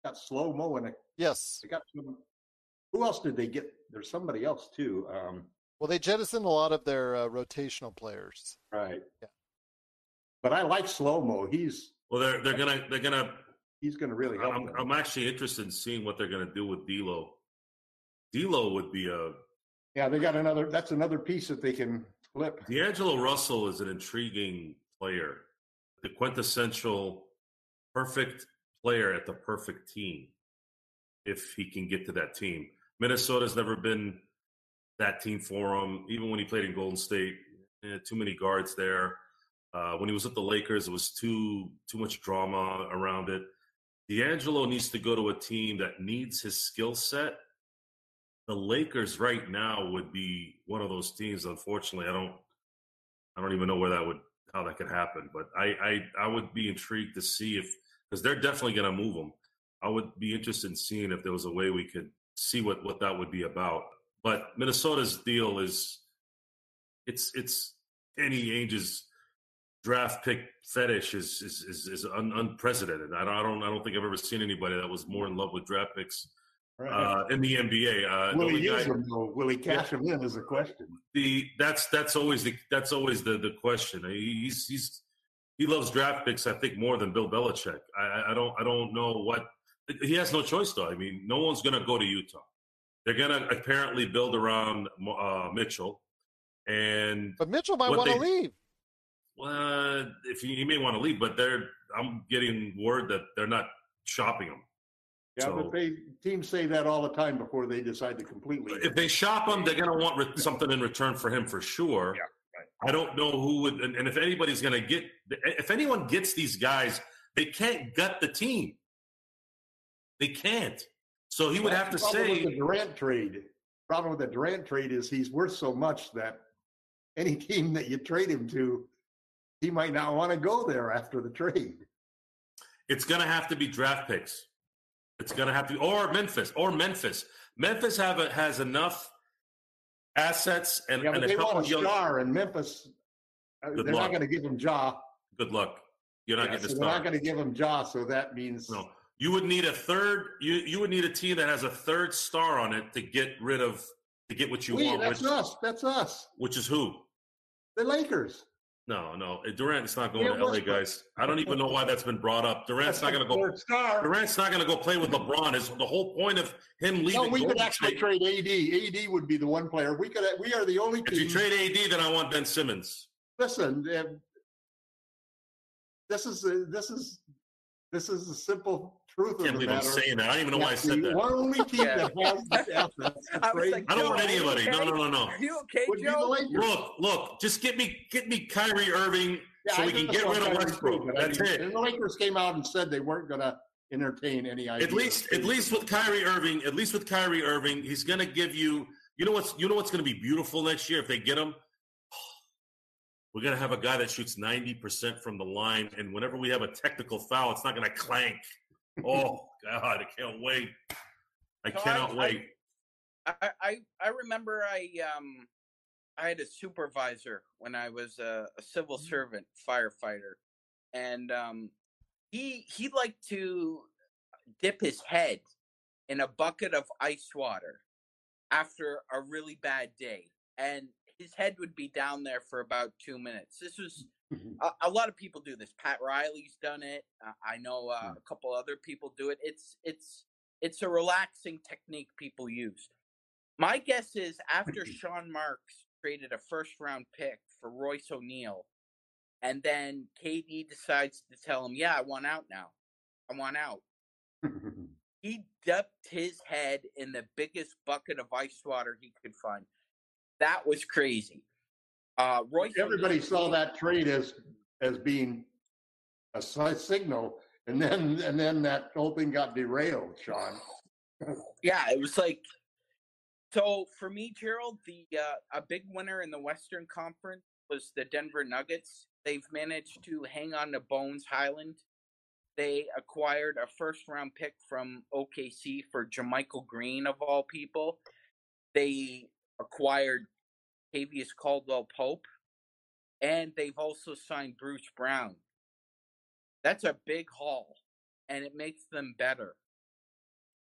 Speaker 2: got Slow-Mo and
Speaker 1: Yes.
Speaker 2: they got some. Who else did they get? There's somebody else too.
Speaker 1: Well, they jettisoned a lot of their rotational players.
Speaker 2: Right.
Speaker 1: Yeah.
Speaker 2: But I like Slow-Mo.
Speaker 3: Well, they're gonna.
Speaker 2: He's gonna really help them.
Speaker 3: I'm actually interested in seeing what they're gonna do with D'Lo. D'Lo would be a.
Speaker 2: Yeah, they got another. That's another piece that they can flip.
Speaker 3: D'Angelo Russell is an intriguing player, the quintessential perfect player at the perfect team. If he can get to that team, Minnesota's never been that team for him. Even when he played in Golden State, too many guards there. When he was at the Lakers, it was too much drama around it. D'Angelo needs to go to a team that needs his skill set. The Lakers right now would be one of those teams. Unfortunately, I don't even know how that could happen. But I would be intrigued to see because they're definitely going to move him. I would be interested in seeing if there was a way we could see what that would be about. But Minnesota's deal is it's Danny Ainge's draft pick fetish is unprecedented. I don't think I've ever seen anybody that was more in love with draft picks in the NBA.
Speaker 2: Will he use them though? Will he cash them in? Is the question.
Speaker 3: That's always the question. He loves draft picks, I think, more than Bill Belichick. I don't know what he has no choice though. I mean, no one's going to go to Utah. They're going to apparently build around Mitchell, but
Speaker 1: Mitchell might want to leave.
Speaker 3: Well, if he may want to leave, but I'm getting word that they're not shopping him.
Speaker 2: Yeah,
Speaker 3: so,
Speaker 2: but teams say that all the time before they decide to completely.
Speaker 3: If they shop him, they're going to want something in return for him for sure.
Speaker 2: Yeah, right.
Speaker 3: I don't know who would, and if anybody's going to if anyone gets these guys, they can't gut the team. They can't. So he would have to say.
Speaker 2: The Durant trade. Problem with the Durant trade is he's worth so much that any team that you trade him to, he might not want to go there after the trade.
Speaker 3: It's going to have to be draft picks. It's going to have to, or Memphis. Memphis has enough assets and
Speaker 2: but
Speaker 3: a
Speaker 2: they
Speaker 3: couple
Speaker 2: want a
Speaker 3: young.
Speaker 2: Star, and Memphis, they're not going to give him Ja.
Speaker 3: Good luck. You're not getting a
Speaker 2: They're
Speaker 3: star.
Speaker 2: not going to give him Ja, so that means
Speaker 3: no. You would need a third. You would need a team that has a third star on it to get what you want.
Speaker 2: That's us.
Speaker 3: Which is who?
Speaker 2: The Lakers.
Speaker 3: No. Durant's not going to LA, guys. I don't even know why that's been brought up. Durant's not going to go. Durant's not going to go play with LeBron. Is the whole point of him leaving?
Speaker 2: No, we could actually trade AD. AD would be the one player. We are the only team.
Speaker 3: If you trade AD, then I want Ben Simmons.
Speaker 2: Listen, this is the simple truth of the matter. I can't believe I'm
Speaker 3: saying that. I don't even know why I said that.
Speaker 2: The only team that has the assets to trade.
Speaker 3: Like, I don't want anybody.
Speaker 4: Okay?
Speaker 3: No.
Speaker 4: Are you okay, Joe?
Speaker 3: Look. Just get me Kyrie Irving so we can get rid of Westbrook. That's it.
Speaker 2: The Lakers came out and said they weren't going to entertain any idea.
Speaker 3: At least with Kyrie Irving, he's going to give you. You know what's going to be beautiful next year if they get him. We're going to have a guy that shoots 90% from the line, and whenever we have a technical foul, it's not going to clank. Oh, God, I can't wait. I cannot wait.
Speaker 4: I remember I had a supervisor when I was a civil servant firefighter, and he liked to dip his head in a bucket of ice water after a really bad day, and his head would be down there for about 2 minutes. This was a lot of people do this. Pat Riley's done it. I know a couple other people do it. It's a relaxing technique people use. My guess is after Sean Marks traded a first-round pick for Royce O'Neal, and then KD decides to tell him, "Yeah, I want out now. I want out." He dipped his head in the biggest bucket of ice water he could find. That was crazy.
Speaker 2: Everybody saw that trade as being a signal, and then that whole thing got derailed, Sean.
Speaker 4: Yeah, it was like. So for me, Gerald, a big winner in the Western Conference was the Denver Nuggets. They've managed to hang on to Bones Highland. They acquired a first-round pick from OKC for JaMychal Green, of all people. They acquired Tavius Caldwell-Pope, and they've also signed Bruce Brown. That's a big haul, and it makes them better.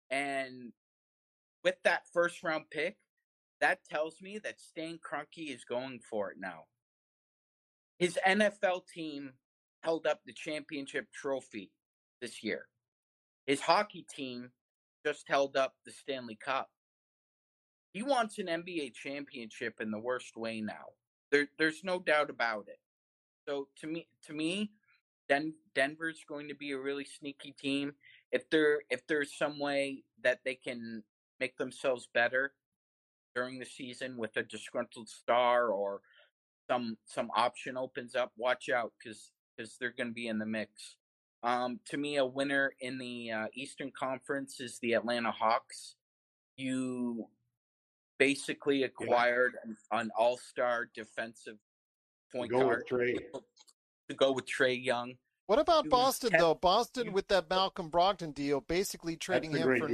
Speaker 4: And with that first-round pick, that tells me that Stan Kroenke is going for it now. His NFL team held up the championship trophy this year. His hockey team just held up the Stanley Cup. He wants an NBA championship in the worst way now. There's no doubt about it. So to me, Denver's going to be a really sneaky team. If there's some way that they can make themselves better during the season with a disgruntled star or some option opens up, watch out because they're going to be in the mix. To me, a winner in the Eastern Conference is the Atlanta Hawks. You basically acquired an all-star defensive point guard to go with Trae Young.
Speaker 1: What about Boston, though? Boston with that Malcolm Brogdon deal, basically trading him for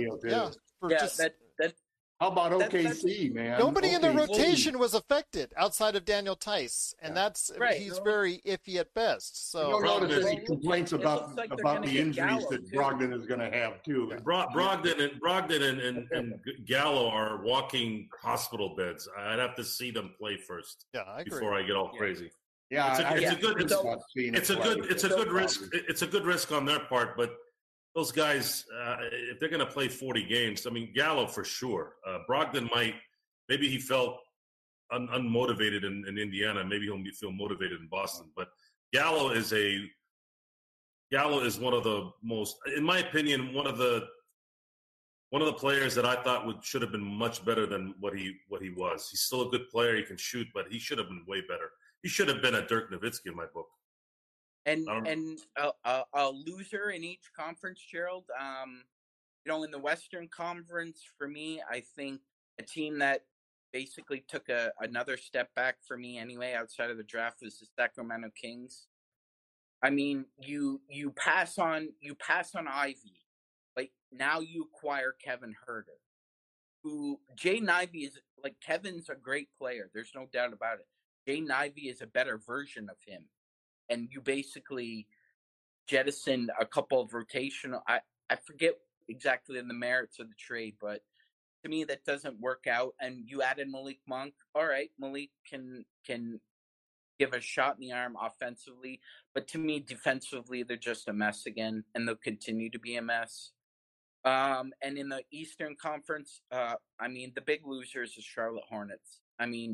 Speaker 2: How about OKC, man?
Speaker 1: Nobody in the rotation was affected outside of Daniel Tice, and he's very iffy at best. So
Speaker 2: you don't notice any complaints about the injuries that Brogdon is going to have too.
Speaker 3: Brogdon and Gallo are walking hospital beds. I'd have to see them play first.
Speaker 1: Yeah, I agree.
Speaker 3: Before I get all crazy.
Speaker 2: Yeah,
Speaker 3: it's a good risk. It's a good risk on their part, but those guys, if they're going to play 40 games, I mean, Gallo for sure. Brogdon maybe he felt unmotivated in Indiana. Maybe he'll feel motivated in Boston. But Gallo is one of the most, in my opinion, one of the players that I thought should have been much better than what he was. He's still a good player. He can shoot, but he should have been way better. He should have been a Dirk Nowitzki in my book.
Speaker 4: And a loser in each conference, Gerald. In the Western Conference, for me, I think a team that basically took another step back for me anyway outside of the draft was the Sacramento Kings. I mean, you pass on Ivy, like now you acquire Kevin Huerter, who Jaden Ivey is like. Kevin's a great player. There's no doubt about it. Jaden Ivey is a better version of him. And you basically jettisoned a couple of rotational. I forget exactly the merits of the trade, but to me that doesn't work out. And you added Malik Monk. All right, Malik can give a shot in the arm offensively, but to me defensively they're just a mess again, and they'll continue to be a mess. And in the Eastern Conference, the big losers is Charlotte Hornets. I mean,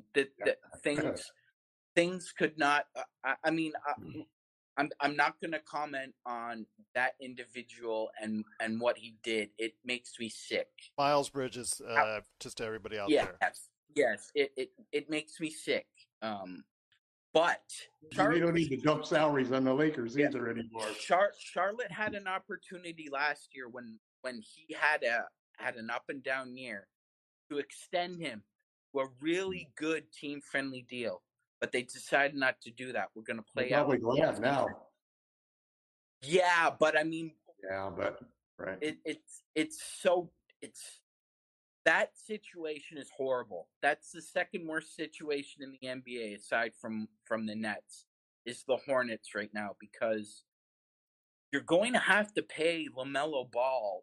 Speaker 4: things could not. I'm not going to comment on that individual and what he did. It makes me sick.
Speaker 1: Miles Bridges, just to everybody out there.
Speaker 4: Yes. It makes me sick. But
Speaker 2: we don't need to dump salaries on the Lakers either anymore.
Speaker 4: Charlotte had an opportunity last year when he had an up and down year to extend him to a really good team friendly deal. But they decided not to do that. We're going to play out.
Speaker 2: Probably glad now.
Speaker 4: Yeah, but I mean.
Speaker 2: Yeah, but right.
Speaker 4: It's that situation is horrible. That's the second worst situation in the NBA aside from the Nets is the Hornets right now, because you're going to have to pay LaMelo Ball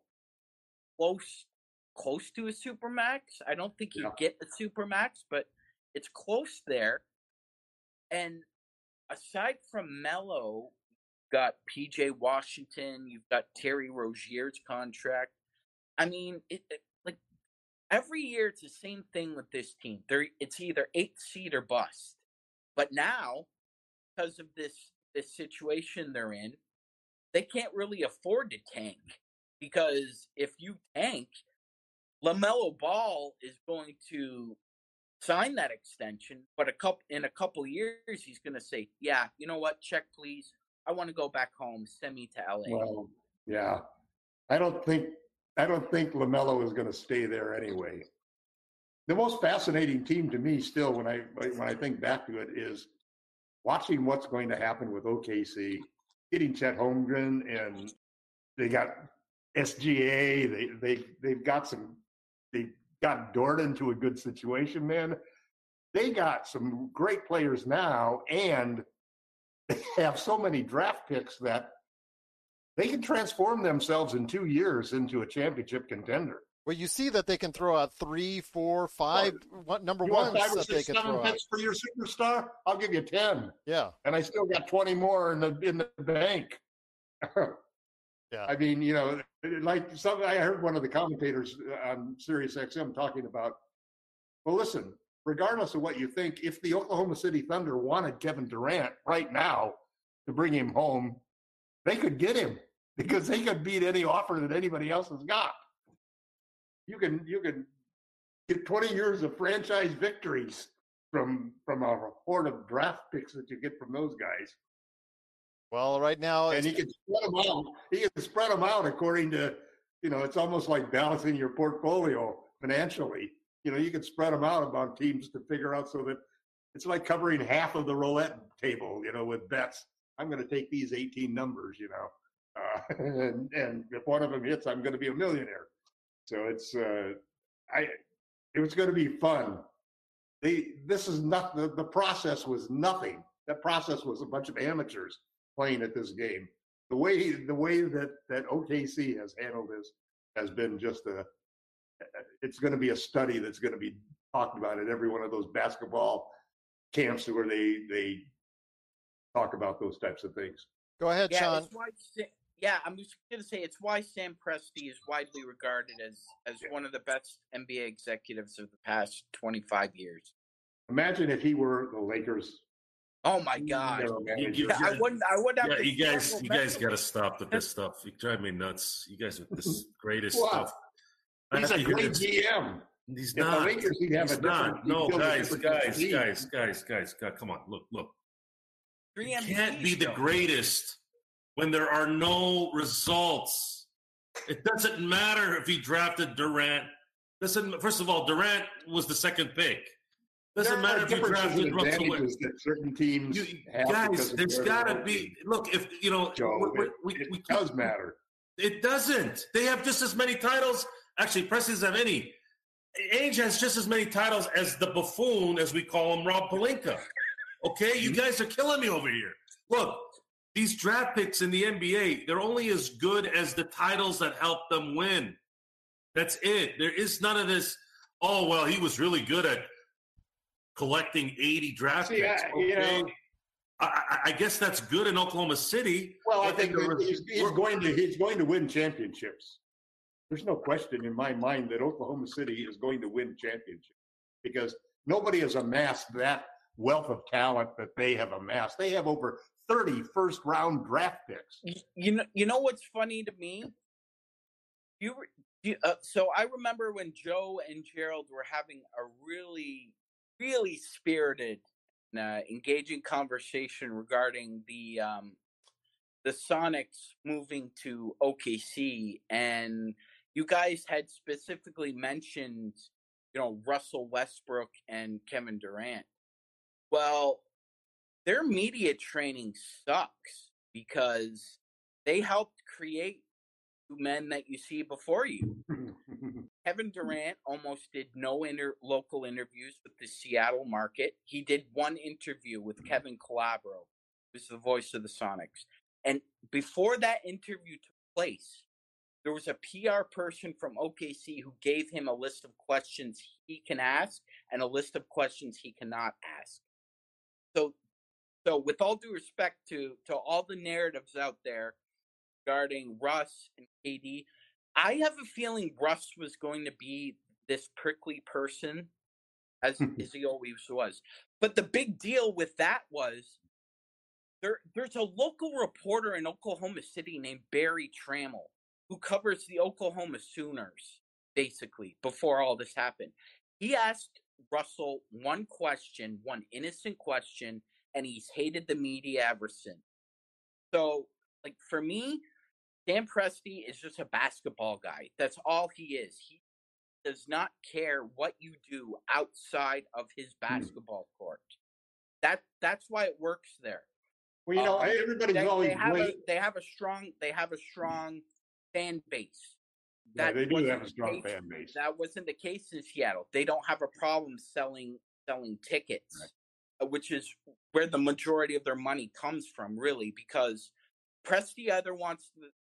Speaker 4: close to a supermax. I don't think he'd get the supermax, but it's close there. And aside from Melo, you've got PJ Washington, you've got Terry Rozier's contract. I mean, like every year it's the same thing with this team. It's either 8th seed or bust. But now, because of this situation they're in, they can't really afford to tank. Because if you tank, LaMelo Ball is going to sign that extension, but in a couple years he's going to say, "Yeah, you know what? Check, please. I want to go back home. Send me to LA."
Speaker 2: Well, yeah, I don't think LaMelo is going to stay there anyway. The most fascinating team to me, still, when I think back to it, is watching what's going to happen with OKC, getting Chet Holmgren, and they got SGA. They've got got Dorton to a good situation, man. They got some great players now, and they have so many draft picks that they can transform themselves in 2 years into a championship contender.
Speaker 1: Well, you see that they can throw out 3, 4, 5 number
Speaker 2: You want
Speaker 1: ones
Speaker 2: 5 or
Speaker 1: that they
Speaker 2: 6,
Speaker 1: can
Speaker 2: 7
Speaker 1: throw out.
Speaker 2: picks for your superstar? I'll give you 10.
Speaker 1: Yeah.
Speaker 2: And I still got 20 more in the bank.
Speaker 1: Yeah.
Speaker 2: I mean, you know, like I heard one of the commentators on Sirius XM talking about, well, listen, regardless of what you think, if the Oklahoma City Thunder wanted Kevin Durant right now to bring him home, they could get him because they could beat any offer that anybody else has got. You can get 20 years of franchise victories from a horde of draft picks that you get from those guys.
Speaker 1: Well, right now,
Speaker 2: and he can spread them out. He can spread them out according to, you know, it's almost like balancing your portfolio financially. You know, you can spread them out among teams to figure out so that it's like covering half of the roulette table, you know, with bets. I'm going to take these 18 numbers, you know, and if one of them hits, I'm going to be a millionaire. So it's, it was going to be fun. This is not, the process was nothing. That process was a bunch of amateurs playing at this game. The way that OKC has handled this has been just it's going to be a study that's going to be talked about at every one of those basketball camps where they talk about those types of things.
Speaker 1: Go ahead, Sean.
Speaker 4: I'm just going to say it's why Sam Presti is widely regarded as one of the best NBA executives of the past 25 years.
Speaker 2: Imagine if he were the Lakers.
Speaker 4: Oh my God!
Speaker 3: I wouldn't have. Yeah, you guys got to stop with this stuff. You drive me nuts. You guys with this greatest stuff.
Speaker 2: He's a great GM.
Speaker 3: He's not.
Speaker 2: The Lakers, he'd have
Speaker 3: he's not. No, guys, come on, look. You can't be the greatest when there are no results. It doesn't matter if he drafted Durant. First of all, Durant was the second pick. Doesn't matter if you drafted Russell.
Speaker 2: That certain teams
Speaker 3: guys, there's got to be. Look, if you know,
Speaker 2: it does matter.
Speaker 3: It doesn't. They have just as many titles. Actually, Presti doesn't have any. Ainge has just as many titles as the buffoon, as we call him, Rob Pelinka. Okay, you guys are killing me over here. Look, these draft picks in the NBA, they're only as good as the titles that help them win. That's it. There is none of this. Oh well, he was really good at collecting 80 draft picks. Okay.
Speaker 2: You know,
Speaker 3: I guess that's good in Oklahoma City.
Speaker 2: Well, I think he's going to win championships. There's no question in my mind that Oklahoma City is going to win championships because nobody has amassed that wealth of talent that they have amassed. They have over 30 first-round draft picks.
Speaker 4: You know what's funny to me? So I remember when Joe and Gerald were having a really, really spirited, engaging conversation regarding the Sonics moving to OKC, and you guys had specifically mentioned, you know, Russell Westbrook and Kevin Durant. Well, their media training sucks because they helped create men that you see before you. Kevin Durant almost did no local interviews with the Seattle market. He did one interview with Kevin Calabro, who's the voice of the Sonics. And before that interview took place, there was a PR person from OKC who gave him a list of questions he can ask and a list of questions he cannot ask. So with all due respect to all the narratives out there regarding Russ and KD, I have a feeling Russ was going to be this prickly person, as he always was. But the big deal with that was there's a local reporter in Oklahoma City named Barry Trammell who covers the Oklahoma Sooners, basically, before all this happened. He asked Russell one question, one innocent question, and he's hated the media ever since. So, like, for me, Sam Presti is just a basketball guy. That's all he is. He does not care what you do outside of his basketball court. That's why it works there.
Speaker 2: Well, you know, everybody's always
Speaker 4: they have a strong fan base.
Speaker 2: Yeah, they do have a strong fan base.
Speaker 4: That wasn't the case in Seattle. They don't have a problem selling tickets, right, which is where the majority of their money comes from, really, because Presti either wants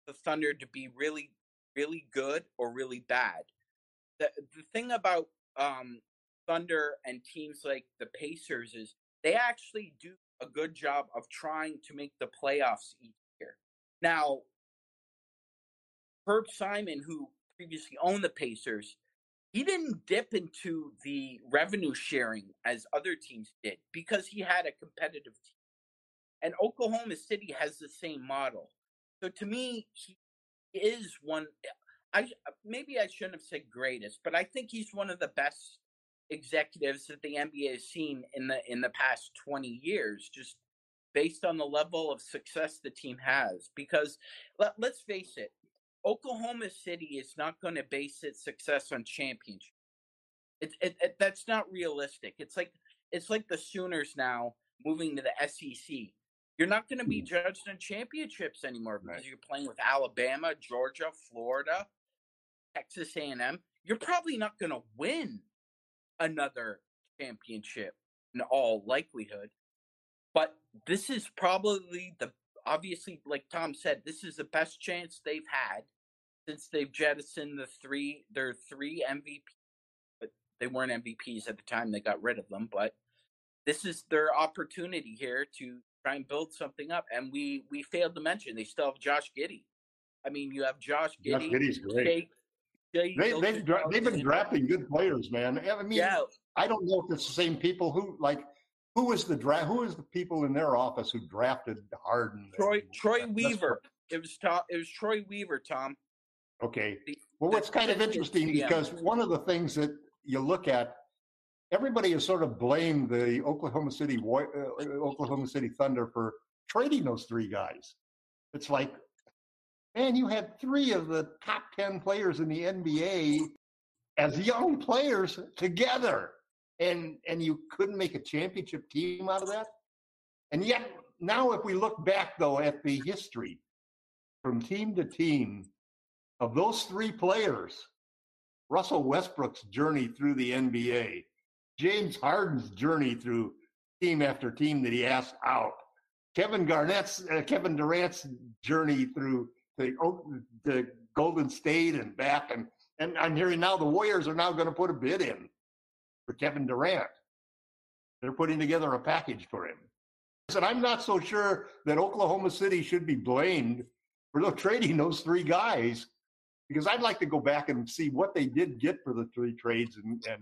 Speaker 4: the Thunder to be really, really good or really bad. The thing about Thunder and teams like the Pacers is they actually do a good job of trying to make the playoffs each year. Now, Herb Simon, who previously owned the Pacers, he didn't dip into the revenue sharing as other teams did because he had a competitive team. And Oklahoma City has the same model. So to me, he is one. Maybe I shouldn't have said greatest, but I think he's one of the best executives that the NBA has seen in the past 20 years, just based on the level of success the team has. Because let's face it, Oklahoma City is not going to base its success on championship. That's not realistic. It's like the Sooners now moving to the SEC. You're not going to be judged on championships anymore because you're playing with Alabama, Georgia, Florida, Texas A&M. You're probably not going to win another championship in all likelihood. But this is probably obviously, like Tom said, this is the best chance they've had since they've jettisoned their three MVPs. But they weren't MVPs at the time. They got rid of them. But this is their opportunity here to try and build something up. And we failed to mention they still have Josh Giddey. I mean, you have Josh Giddey.
Speaker 2: Josh Giddey's great. They've been drafting good players, man. I mean, I don't know if it's the same people who was the people in their office who drafted Harden?
Speaker 4: Troy Weaver. It was Troy Weaver, Tom.
Speaker 2: Okay. Well, what's kind of interesting because one of the things that you look at, everybody has sort of blamed the Oklahoma City Thunder for trading those three guys. It's like, man, you had three of the top 10 players in the NBA as young players together, and you couldn't make a championship team out of that? And yet, now if we look back, though, at the history from team to team of those three players, Russell Westbrook's journey through the NBA, James Harden's journey through team after team that he asked out, Kevin Durant's journey through the Golden State and back, and I'm hearing now the Warriors are now going to put a bid in for Kevin Durant. They're putting together a package for him. And I'm not so sure that Oklahoma City should be blamed for trading those three guys, because I'd like to go back and see what they did get for the three trades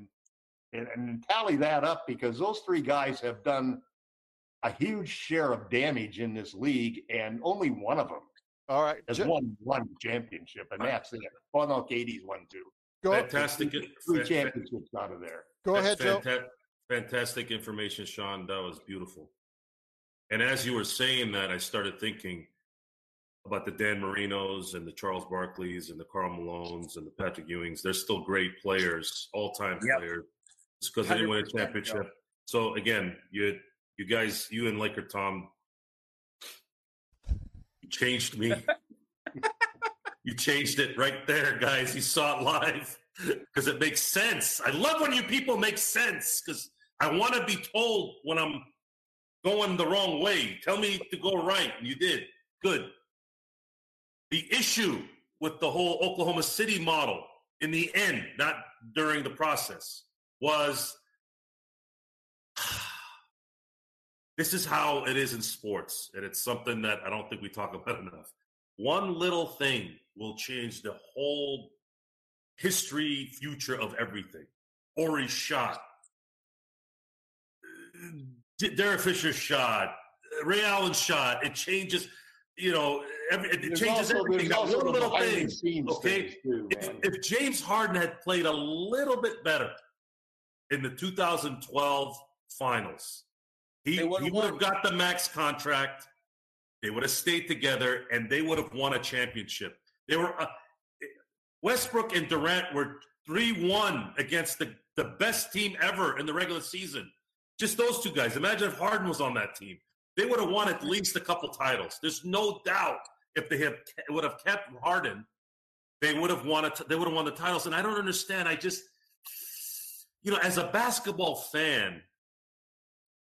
Speaker 2: and tally that up, because those three guys have done a huge share of damage in this league, and only one of them has won one championship, and that's it. Well, no, Katie's won two.
Speaker 3: Fantastic.
Speaker 2: Three championships out of there.
Speaker 1: Go ahead, Joe.
Speaker 3: Fantastic information, Sean. That was beautiful. And as you were saying that, I started thinking about the Dan Marinos and the Charles Barkleys and the Karl Malones and the Patrick Ewings. They're still great players, all-time players. It's because they didn't win a championship. So, again, you guys, you and Laker Tom, you changed me. You changed it right there, guys. You saw it live because it makes sense. I love when you people make sense, because I want to be told when I'm going the wrong way. Tell me to go right, and you did. Good. The issue with the whole Oklahoma City model in the end, not during the process, was this is how it is in sports, and it's something that I don't think we talk about enough. One little thing will change the whole history, future of everything. Ori's shot, Derek Fisher's shot, Ray Allen's shot. It changes, it changes everything. That little thing. Okay, if James Harden had played a little bit better in the 2012 finals, he would have got the max contract. They would have stayed together, and they would have won a championship. They were Westbrook and Durant were 3-1 against the best team ever in the regular season. Just those two guys. Imagine if Harden was on that team. They would have won at least a couple titles. There's no doubt if they would have kept Harden, they would have won the titles. And I don't understand. I just, as a basketball fan,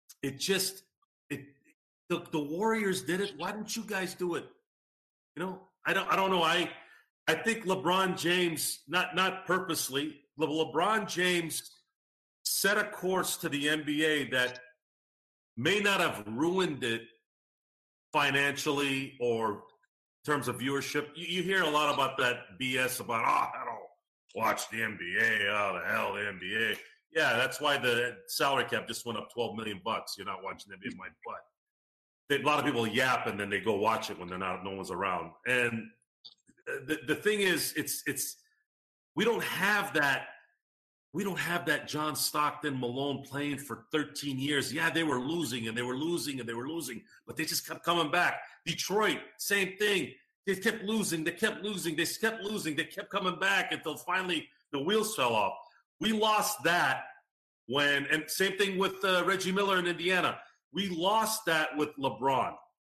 Speaker 3: the Warriors did it. Why didn't you guys do it? I don't know. I think LeBron James, not purposely, LeBron James set a course to the NBA that may not have ruined it financially or in terms of viewership. You hear a lot about that BS about, I don't watch the NBA. Oh, the hell, the NBA. Yeah, that's why the salary cap just went up $12 million. You're not watching the NBA, but a lot of people yap and then they go watch it when no one's around. And the thing is, it's we don't have that John Stockton Malone playing for 13 years. Yeah, they were losing and they were losing and they were losing, but they just kept coming back. Detroit, same thing. They kept losing. They kept losing. They kept losing. They kept coming back until finally the wheels fell off. We lost that and same thing with Reggie Miller in Indiana. We lost that with LeBron.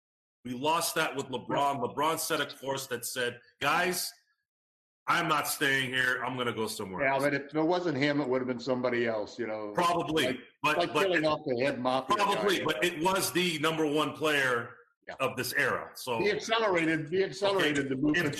Speaker 3: LeBron set a course that said, guys, I'm not staying here. I'm going to go somewhere else.
Speaker 2: But if it wasn't him, it would have been somebody else,
Speaker 3: Probably.
Speaker 2: But killing off the head mafia
Speaker 3: probably,
Speaker 2: guy.
Speaker 3: But it was the number one player of this era. So
Speaker 2: he accelerated the movement.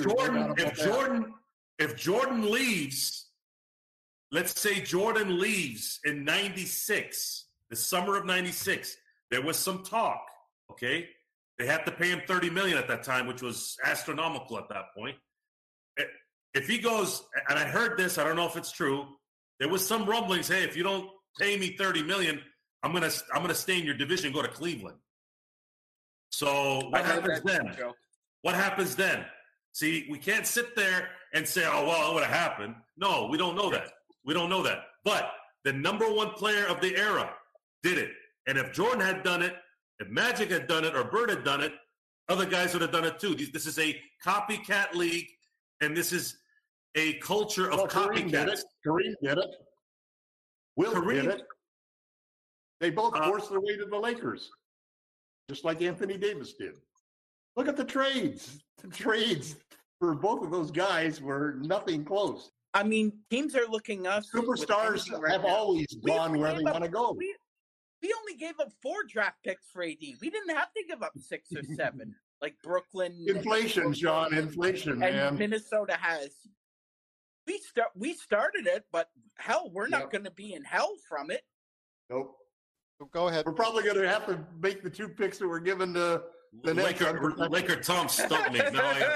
Speaker 3: If Jordan leaves, let's say Jordan leaves in 96, the summer of 96, there was some talk, okay? They had to pay him $30 million at that time, which was astronomical at that point. If he goes, and I heard this, I don't know if it's true, there was some rumblings, hey, if you don't pay me $30 million, I'm gonna stay in your division and go to Cleveland. So what happens then? What happens then? See, we can't sit there and say, oh, well, it would have happened. No, we don't know that. We don't know that. But the number one player of the era did it. And if Jordan had done it, if Magic had done it, or Bird had done it, other guys would have done it too. This is a copycat league, and this is a culture of copycats.
Speaker 2: Kareem did it. Wilt did it. They both forced their way to the Lakers, just like Anthony Davis did. Look at the trades. The trades for both of those guys were nothing close.
Speaker 4: I mean, teams are looking us.
Speaker 2: Superstars have always gone where they want to go.
Speaker 4: We only gave up 4 draft picks for AD. We didn't have to give up 6 or 7 like Brooklyn.
Speaker 2: Inflation, John. Inflation, man.
Speaker 4: And Minnesota has. We started it, but hell, we're not going to be in hell from it.
Speaker 2: Nope.
Speaker 1: Go ahead.
Speaker 2: We're probably going to have to make the 2 picks that were given to the
Speaker 3: Laker Tom stumped me.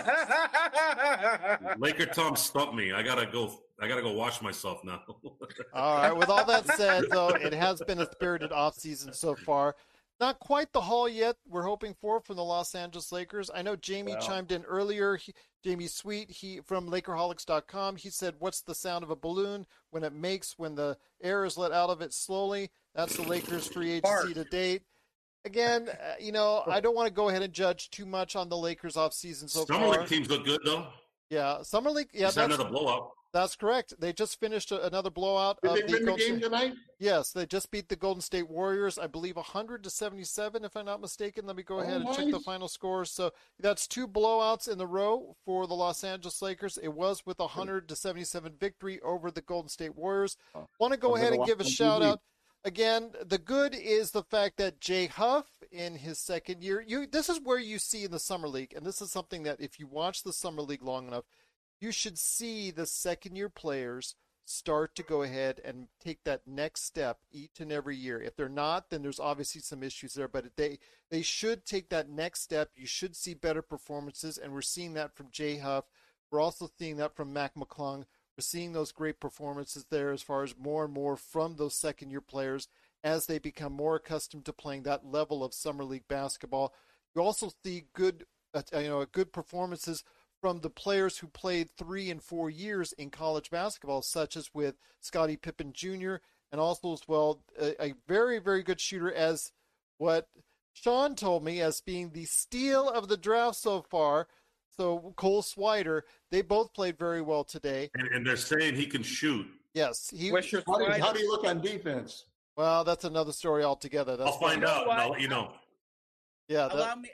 Speaker 3: Laker Tom stumped me. I gotta go wash myself now.
Speaker 1: All right. With all that said, though, it has been a spirited offseason so far. Not quite the haul yet we're hoping for from the Los Angeles Lakers. I know Jamie chimed in earlier. Jamie Sweet, from Lakerholics.com, he said, what's the sound of a balloon when the air is let out of it slowly? That's the Lakers free agency to date. Again, I don't want to go ahead and judge too much on the Lakers offseason so far.
Speaker 3: Summer League teams look good, though.
Speaker 1: Yeah, Summer League. Yeah,
Speaker 3: that's another blowout.
Speaker 1: That's correct. They just finished another blowout.
Speaker 2: Did they win the game tonight?
Speaker 1: Yes, they just beat the Golden State Warriors, I believe 100-77, if I'm not mistaken. Let me go ahead and check the final score. So that's 2 blowouts in a row for the Los Angeles Lakers. It was with a 100-77 victory over the Golden State Warriors. Want to go ahead and give a shout out. Again, the good is the fact that Jay Huff in his second year, this is where you see in the Summer League, and this is something that if you watch the Summer League long enough, you should see the second-year players start to go ahead and take that next step each and every year. If they're not, then there's obviously some issues there, but they should take that next step. You should see better performances, and we're seeing that from Jay Huff. We're also seeing that from Mac McClung. We're seeing those great performances there as far as more and more from those second-year players as they become more accustomed to playing that level of Summer League basketball. You also see good performances from the players who played 3 and 4 years in college basketball, such as with Scottie Pippen Jr., and also as well a very, very good shooter as what Sean told me as being the steal of the draft so far. So Cole Swider, they both played very well today.
Speaker 3: And they're saying he can shoot.
Speaker 1: Yes.
Speaker 2: How do you look on defense?
Speaker 1: Well, that's another story altogether.
Speaker 3: I'll find out and I'll let you know.
Speaker 1: Yeah.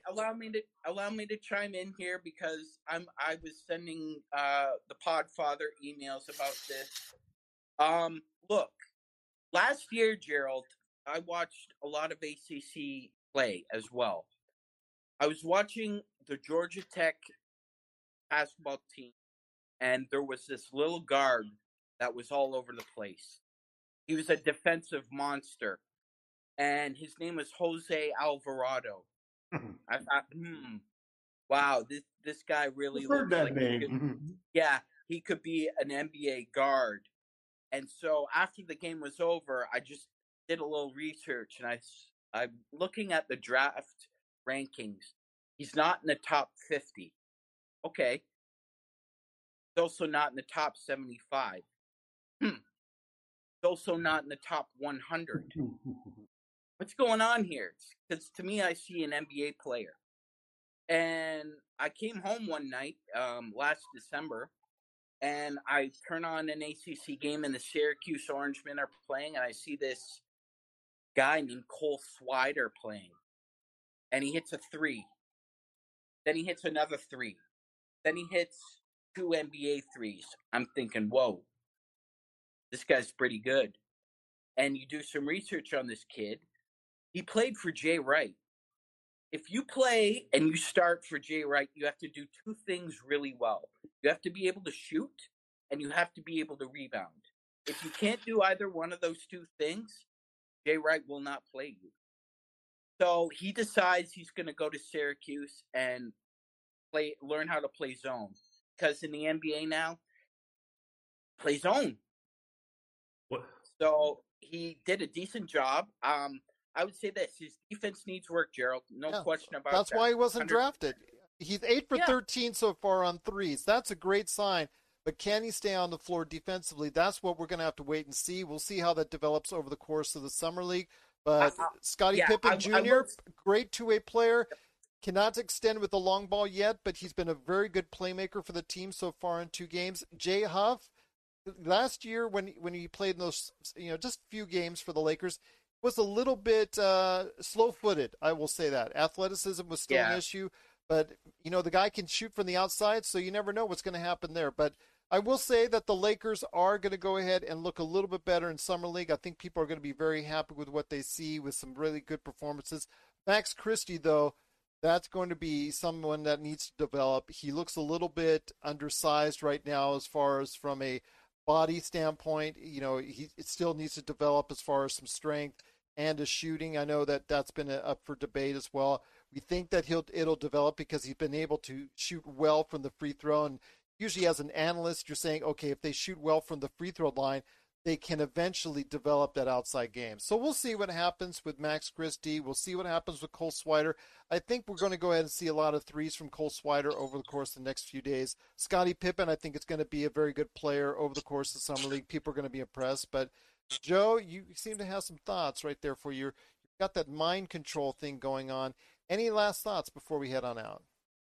Speaker 4: Allow me to chime in here because I was sending the Podfather emails about this. Look, last year, Gerald, I watched a lot of ACC play as well. I was watching the Georgia Tech basketball team, and there was this little guard that was all over the place. He was a defensive monster, and his name was Jose Alvarado. I thought, wow, this guy really
Speaker 2: heard
Speaker 4: looks
Speaker 2: that
Speaker 4: like
Speaker 2: name.
Speaker 4: he could be an NBA guard. And so after the game was over, I just did a little research, and I'm looking at the draft rankings. He's not in the top 50. Okay. He's also not in the top 75. He's also not in the top 100. What's going on here? Because to me, I see an NBA player. And I came home one night last December, and I turn on an ACC game, and the Syracuse Orangemen are playing, and I see this guy named Cole Swider playing. And he hits a 3. Then he hits another 3. Then he hits 2 NBA threes. I'm thinking, whoa, this guy's pretty good. And you do some research on this kid. He played for Jay Wright. If you play and you start for Jay Wright, you have to do 2 things really well. You have to be able to shoot, and you have to be able to rebound. If you can't do either one of those 2 things, Jay Wright will not play you. So he decides he's going to go to Syracuse and learn how to play zone. Because in the NBA now, play zone.
Speaker 3: What?
Speaker 4: So he did a decent job. I would say this: his defense needs work, Gerald. No question about that.
Speaker 1: That's why he wasn't
Speaker 4: 100%.
Speaker 1: drafted. He's 8 for 13 so far on threes. That's a great sign. But can he stay on the floor defensively? That's what we're going to have to wait and see. We'll see how that develops over the course of the summer league. But Scottie Pippen Jr., great two-way player. Cannot extend with the long ball yet, but he's been a very good playmaker for the team so far in 2 games. Jay Huff, last year when he played in those, just a few games for the Lakers, was a little bit slow-footed. I will say that. Athleticism was still an issue, but the guy can shoot from the outside, so you never know what's going to happen there. But I will say that the Lakers are going to go ahead and look a little bit better in Summer League. I think people are going to be very happy with what they see with some really good performances. Max Christie, though, that's going to be someone that needs to develop. He looks a little bit undersized right now as far as from a body standpoint. He still needs to develop as far as some strength and a shooting. I know that that's been up for debate as well. We think that it'll develop because he's been able to shoot well from the free throw. And usually as an analyst, you're saying, okay, if they shoot well from the free throw line, they can eventually develop that outside game. So we'll see what happens with Max Christie. We'll see what happens with Cole Swider. I think we're going to go ahead and see a lot of threes from Cole Swider over the course of the next few days. Scottie Pippen, I think it's going to be a very good player over the course of the Summer League. People are going to be impressed. But, Joe, you seem to have some thoughts right there for you. You've got that mind control thing going on. Any last thoughts before we head on out?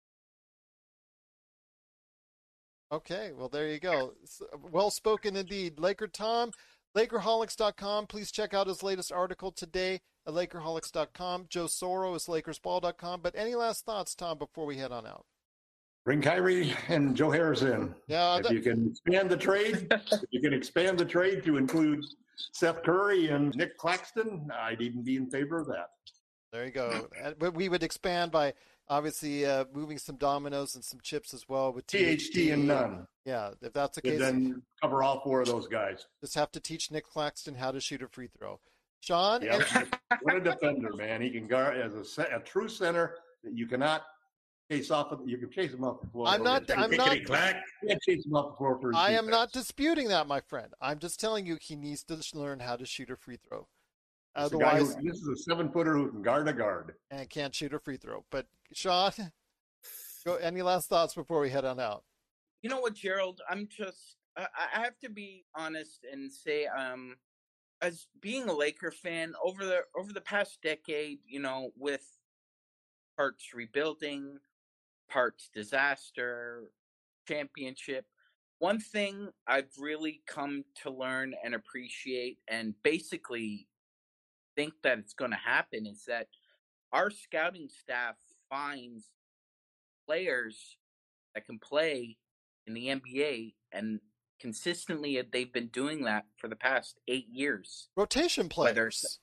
Speaker 1: Okay, well, there you go. Well spoken indeed. Laker Tom, Lakerholics.com. Please check out his latest article today at Lakerholics.com. Joe Soro is LakersBall.com. But any last thoughts, Tom, before we head on out?
Speaker 2: Bring Kyrie and Joe Harris in.
Speaker 1: Yeah,
Speaker 2: if you can expand the trade, to include Seth Curry and Nick Claxton, I'd even be in favor of that.
Speaker 1: There you go. But we would expand by obviously moving some dominoes and some chips as well with
Speaker 2: THT and none.
Speaker 1: Yeah, if that's the case.
Speaker 2: Then cover all 4 of those guys.
Speaker 1: Just have to teach Nick Claxton how to shoot a free throw. Sean?
Speaker 2: Yeah, what a defender, man. He can guard as a true center that you cannot chase off. You can chase him off the floor.
Speaker 1: I'm not.
Speaker 2: You can't chase him off the floor for
Speaker 1: I am not disputing that, my friend. I'm just telling you he needs to learn how to shoot a free throw. Otherwise,
Speaker 2: this is a 7-footer who can guard a guard
Speaker 1: and can't shoot a free throw. But Sean, any last thoughts before we head on out?
Speaker 4: You know what, Gerald? I have to be honest and say, as being a Laker fan over the past decade, with parts rebuilding, parts disaster, championship. One thing I've really come to learn and appreciate, and basically think that it's going to happen, is that our scouting staff finds players that can play in the NBA, and consistently they've been doing that for the past 8 years.
Speaker 1: Rotation players.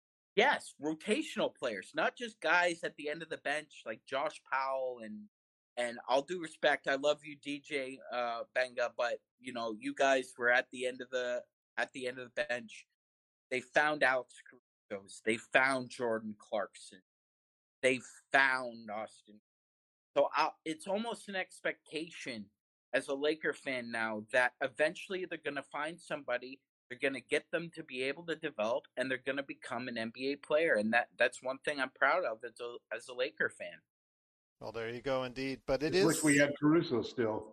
Speaker 4: Yes, rotational players, not just guys at the end of the bench like Josh Powell And all due respect, I love you, DJ Benga, but you guys were at the end of the bench. They found Alex Caruso. They found Jordan Clarkson. They found Austin. So it's almost an expectation as a Laker fan now that eventually they're going to find somebody. They're going to get them to be able to develop, and they're going to become an NBA player. And that's one thing I'm proud of as a Laker fan.
Speaker 1: Well, there you go, indeed. But it
Speaker 2: I
Speaker 1: is.
Speaker 2: wish we had Caruso still.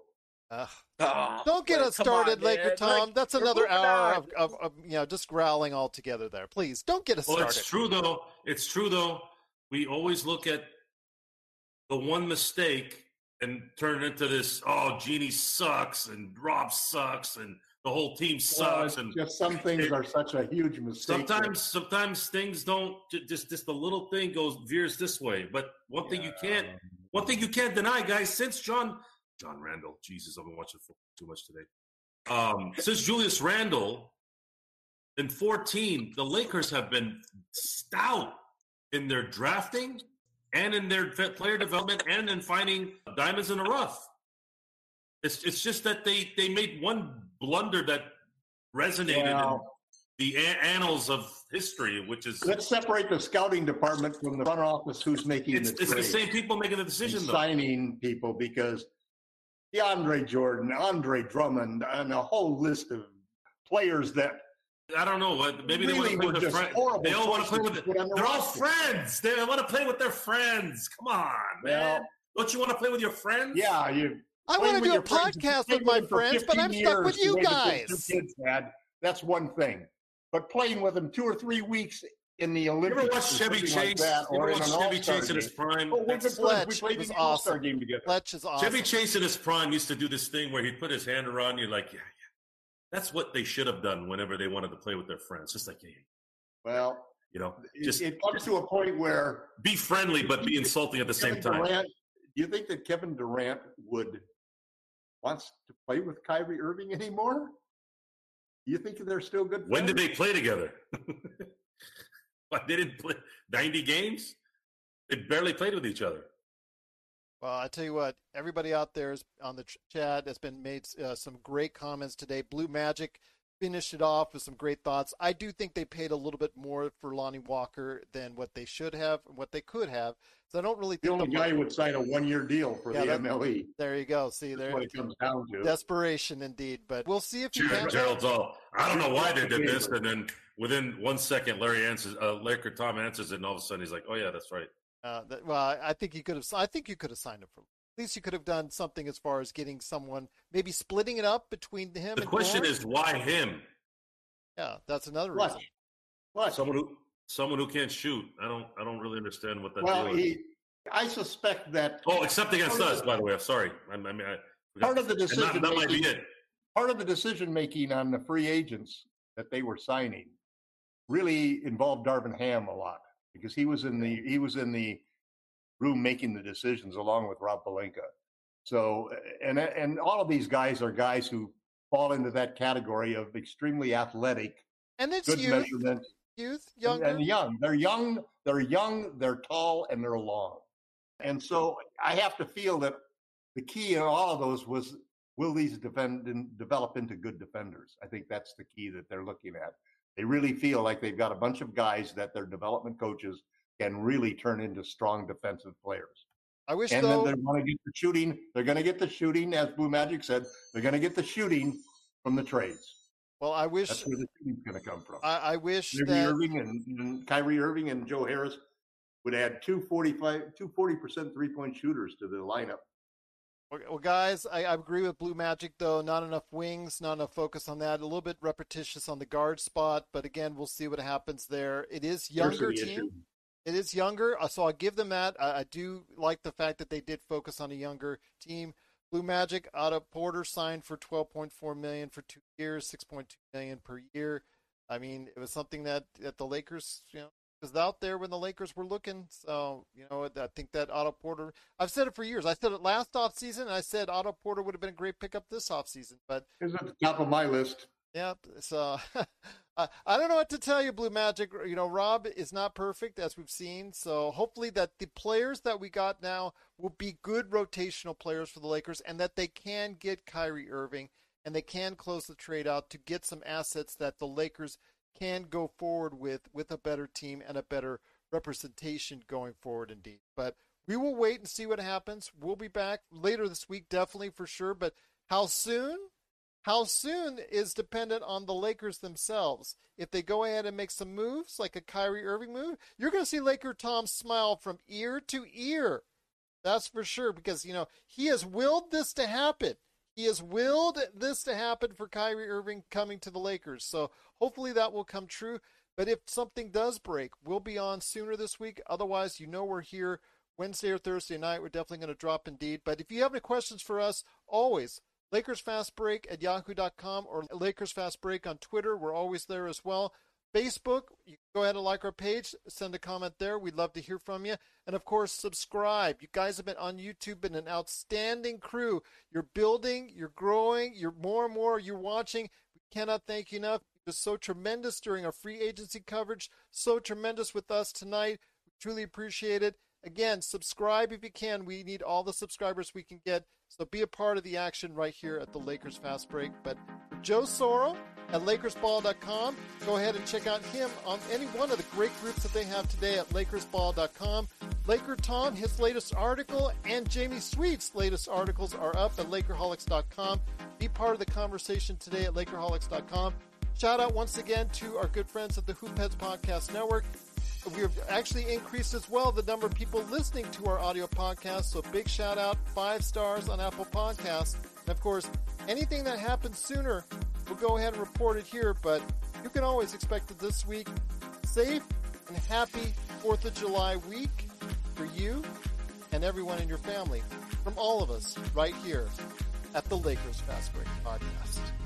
Speaker 1: Don't get us started, Laker Tom. That's another hour of just growling all together there. Please don't get us started.
Speaker 3: Well, it's true though. We always look at the one mistake and turn it into this. Oh, Jeannie sucks and Rob sucks and the whole team sucks. And
Speaker 2: just some things are such a huge mistake.
Speaker 3: Sometimes things don't. Just the little thing veers this way. But one thing you can't deny, guys. Since John Randall, Jesus, I've been watching too much today. Since Julius Randle in 2014, the Lakers have been stout in their drafting and in their player development and in finding diamonds in the rough. It's just that they made one blunder that resonated in the annals of history, which is...
Speaker 2: Let's separate the scouting department from the front office who's making the trade.
Speaker 3: It's the same people making the decision, though.
Speaker 2: Signing people, because DeAndre Jordan, Andre Drummond, and a whole list of players that...
Speaker 3: I don't know. Maybe
Speaker 2: really
Speaker 3: they want to play with their friends. They all want to play with They're all friends. They want to play with their friends. Come on, man. Don't you want to play with your friends?
Speaker 2: Yeah,
Speaker 1: I want to do a podcast with my friends, but I'm stuck with you guys.
Speaker 2: That's one thing. But playing with them 2 or 3 weeks in the Olympics.
Speaker 3: You ever watch Chevy Chase? Chevy Chase in his prime?
Speaker 2: We played the All-Star game together.
Speaker 1: Fletch is awesome.
Speaker 3: Chevy Chase in his prime used to do this thing where he'd put his hand around you like, yeah. That's what they should have done whenever they wanted to play with their friends. Just like,
Speaker 2: well,
Speaker 3: just
Speaker 2: it comes to a point where
Speaker 3: be friendly but be insulting at the same time.
Speaker 2: Do you think that Kevin Durant wants to play with Kyrie Irving anymore? Do you think they're still good friends?
Speaker 3: When did they play together? They didn't play 90 games? They barely played with each other.
Speaker 1: Well, I tell you what, everybody out there on the chat has been made some great comments today. Blue Magic finished it off with some great thoughts. I do think they paid a little bit more for Lonnie Walker than what they should have, what they could have. So I don't really think
Speaker 2: the only guy who would sign a 1-year deal for the MLE.
Speaker 1: There you go. See,
Speaker 2: that's what it comes down to.
Speaker 1: Desperation indeed. But we'll see if you can.
Speaker 3: Gerald's all, I don't know why they did this, and then within 1 second, Laker Tom answers it, and all of a sudden he's like, "Oh yeah, that's right."
Speaker 1: I think you could have. I think you could have signed him for. At least you could have done something as far as getting someone, maybe splitting it up between him.
Speaker 3: The question is, why him?
Speaker 1: Yeah, that's another reason.
Speaker 2: What?
Speaker 3: Someone who can't shoot. I don't really understand what that deal is.
Speaker 2: I suspect that.
Speaker 3: Oh, except against us, by the way. I'm sorry.
Speaker 2: Part of the decision.
Speaker 3: That might be it.
Speaker 2: Part of the decision making on the free agents that they were signing really involved Darvin Ham a lot, because he was in the room making the decisions along with Rob Pelinka. So, and all of these guys are guys who fall into that category of extremely athletic,
Speaker 1: and it's
Speaker 2: good measurement,
Speaker 1: younger,
Speaker 2: and young. They're young. They're tall, and they're long. And so, I have to feel that the key in all of those was, will these develop into good defenders? I think that's the key that they're looking at. They really feel like they've got a bunch of guys that their development coaches can really turn into strong defensive players.
Speaker 1: I wish,
Speaker 2: and then they're going to get the shooting. They're going to get the shooting, as Blue Magic said. They're going to get the shooting from the trades.
Speaker 1: Well, I wish
Speaker 2: that's where the shooting's going to come from.
Speaker 1: I wish
Speaker 2: Kyrie Irving and Joe Harris would add 40% 3-point shooters to the lineup.
Speaker 1: Well, guys, I agree with Blue Magic, though. Not enough wings, not enough focus on that. A little bit repetitious on the guard spot, but again, we'll see what happens there. It is younger team. It is younger, so I'll give them that. I do like the fact that they did focus on a younger team. Blue Magic, Otto Porter signed for $12.4 million for 2 years, $6.2 million per year. I mean, it was something that the Lakers, was out there when the Lakers were looking. So, I think that Otto Porter, I've said it for years. I said it last offseason, and I said Otto Porter would have been a great pickup this offseason. But
Speaker 2: it's at the top of my list.
Speaker 1: Yeah, so I don't know what to tell you, Blue Magic. You know, Rob is not perfect, as we've seen. So hopefully that the players that we got now will be good rotational players for the Lakers, and that they can get Kyrie Irving, and they can close the trade out to get some assets that the Lakers can go forward with a better team and a better representation going forward indeed. But we will wait and see what happens. We'll be back later this week, definitely for sure. But how soon? How soon is dependent on the Lakers themselves. If they go ahead and make some moves, like a Kyrie Irving move, you're going to see Laker Tom smile from ear to ear. That's for sure, because, you know, he has willed this to happen. He has willed this to happen for Kyrie Irving coming to the Lakers. So hopefully that will come true. But if something does break, we'll be on sooner this week. Otherwise, you know, we're here Wednesday or Thursday night. We're definitely going to drop indeed. But if you have any questions for us, always LakersFastBreak@yahoo.com or LakersFastBreak on Twitter. We're always there as well. Facebook, you can go ahead and like our page, send a comment there. We'd love to hear from you. And, of course, subscribe. You guys have been on YouTube, been an outstanding crew. You're building, you're growing, you're more and more, you're watching. We cannot thank you enough. You're so tremendous during our free agency coverage, so tremendous with us tonight. We truly appreciate it. Again, subscribe if you can. We need all the subscribers we can get. So be a part of the action right here at the Lakers Fast Break. But for Joe Soro at LakersBall.com, go ahead and check out him on any one of the great groups that they have today at LakersBall.com. Laker Tom, his latest article, and Jamie Sweet's latest articles are up at Lakerholics.com. Be part of the conversation today at Lakerholics.com. Shout out once again to our good friends at the Hoopheads Podcast Network. We've actually increased as well the number of people listening to our audio podcast. So big shout out, 5 stars on Apple Podcasts. And of course, anything that happens sooner, we'll go ahead and report it here. But you can always expect it this week. Safe and happy 4th of July week for you and everyone in your family from all of us right here at the Lakers Fast Break Podcast.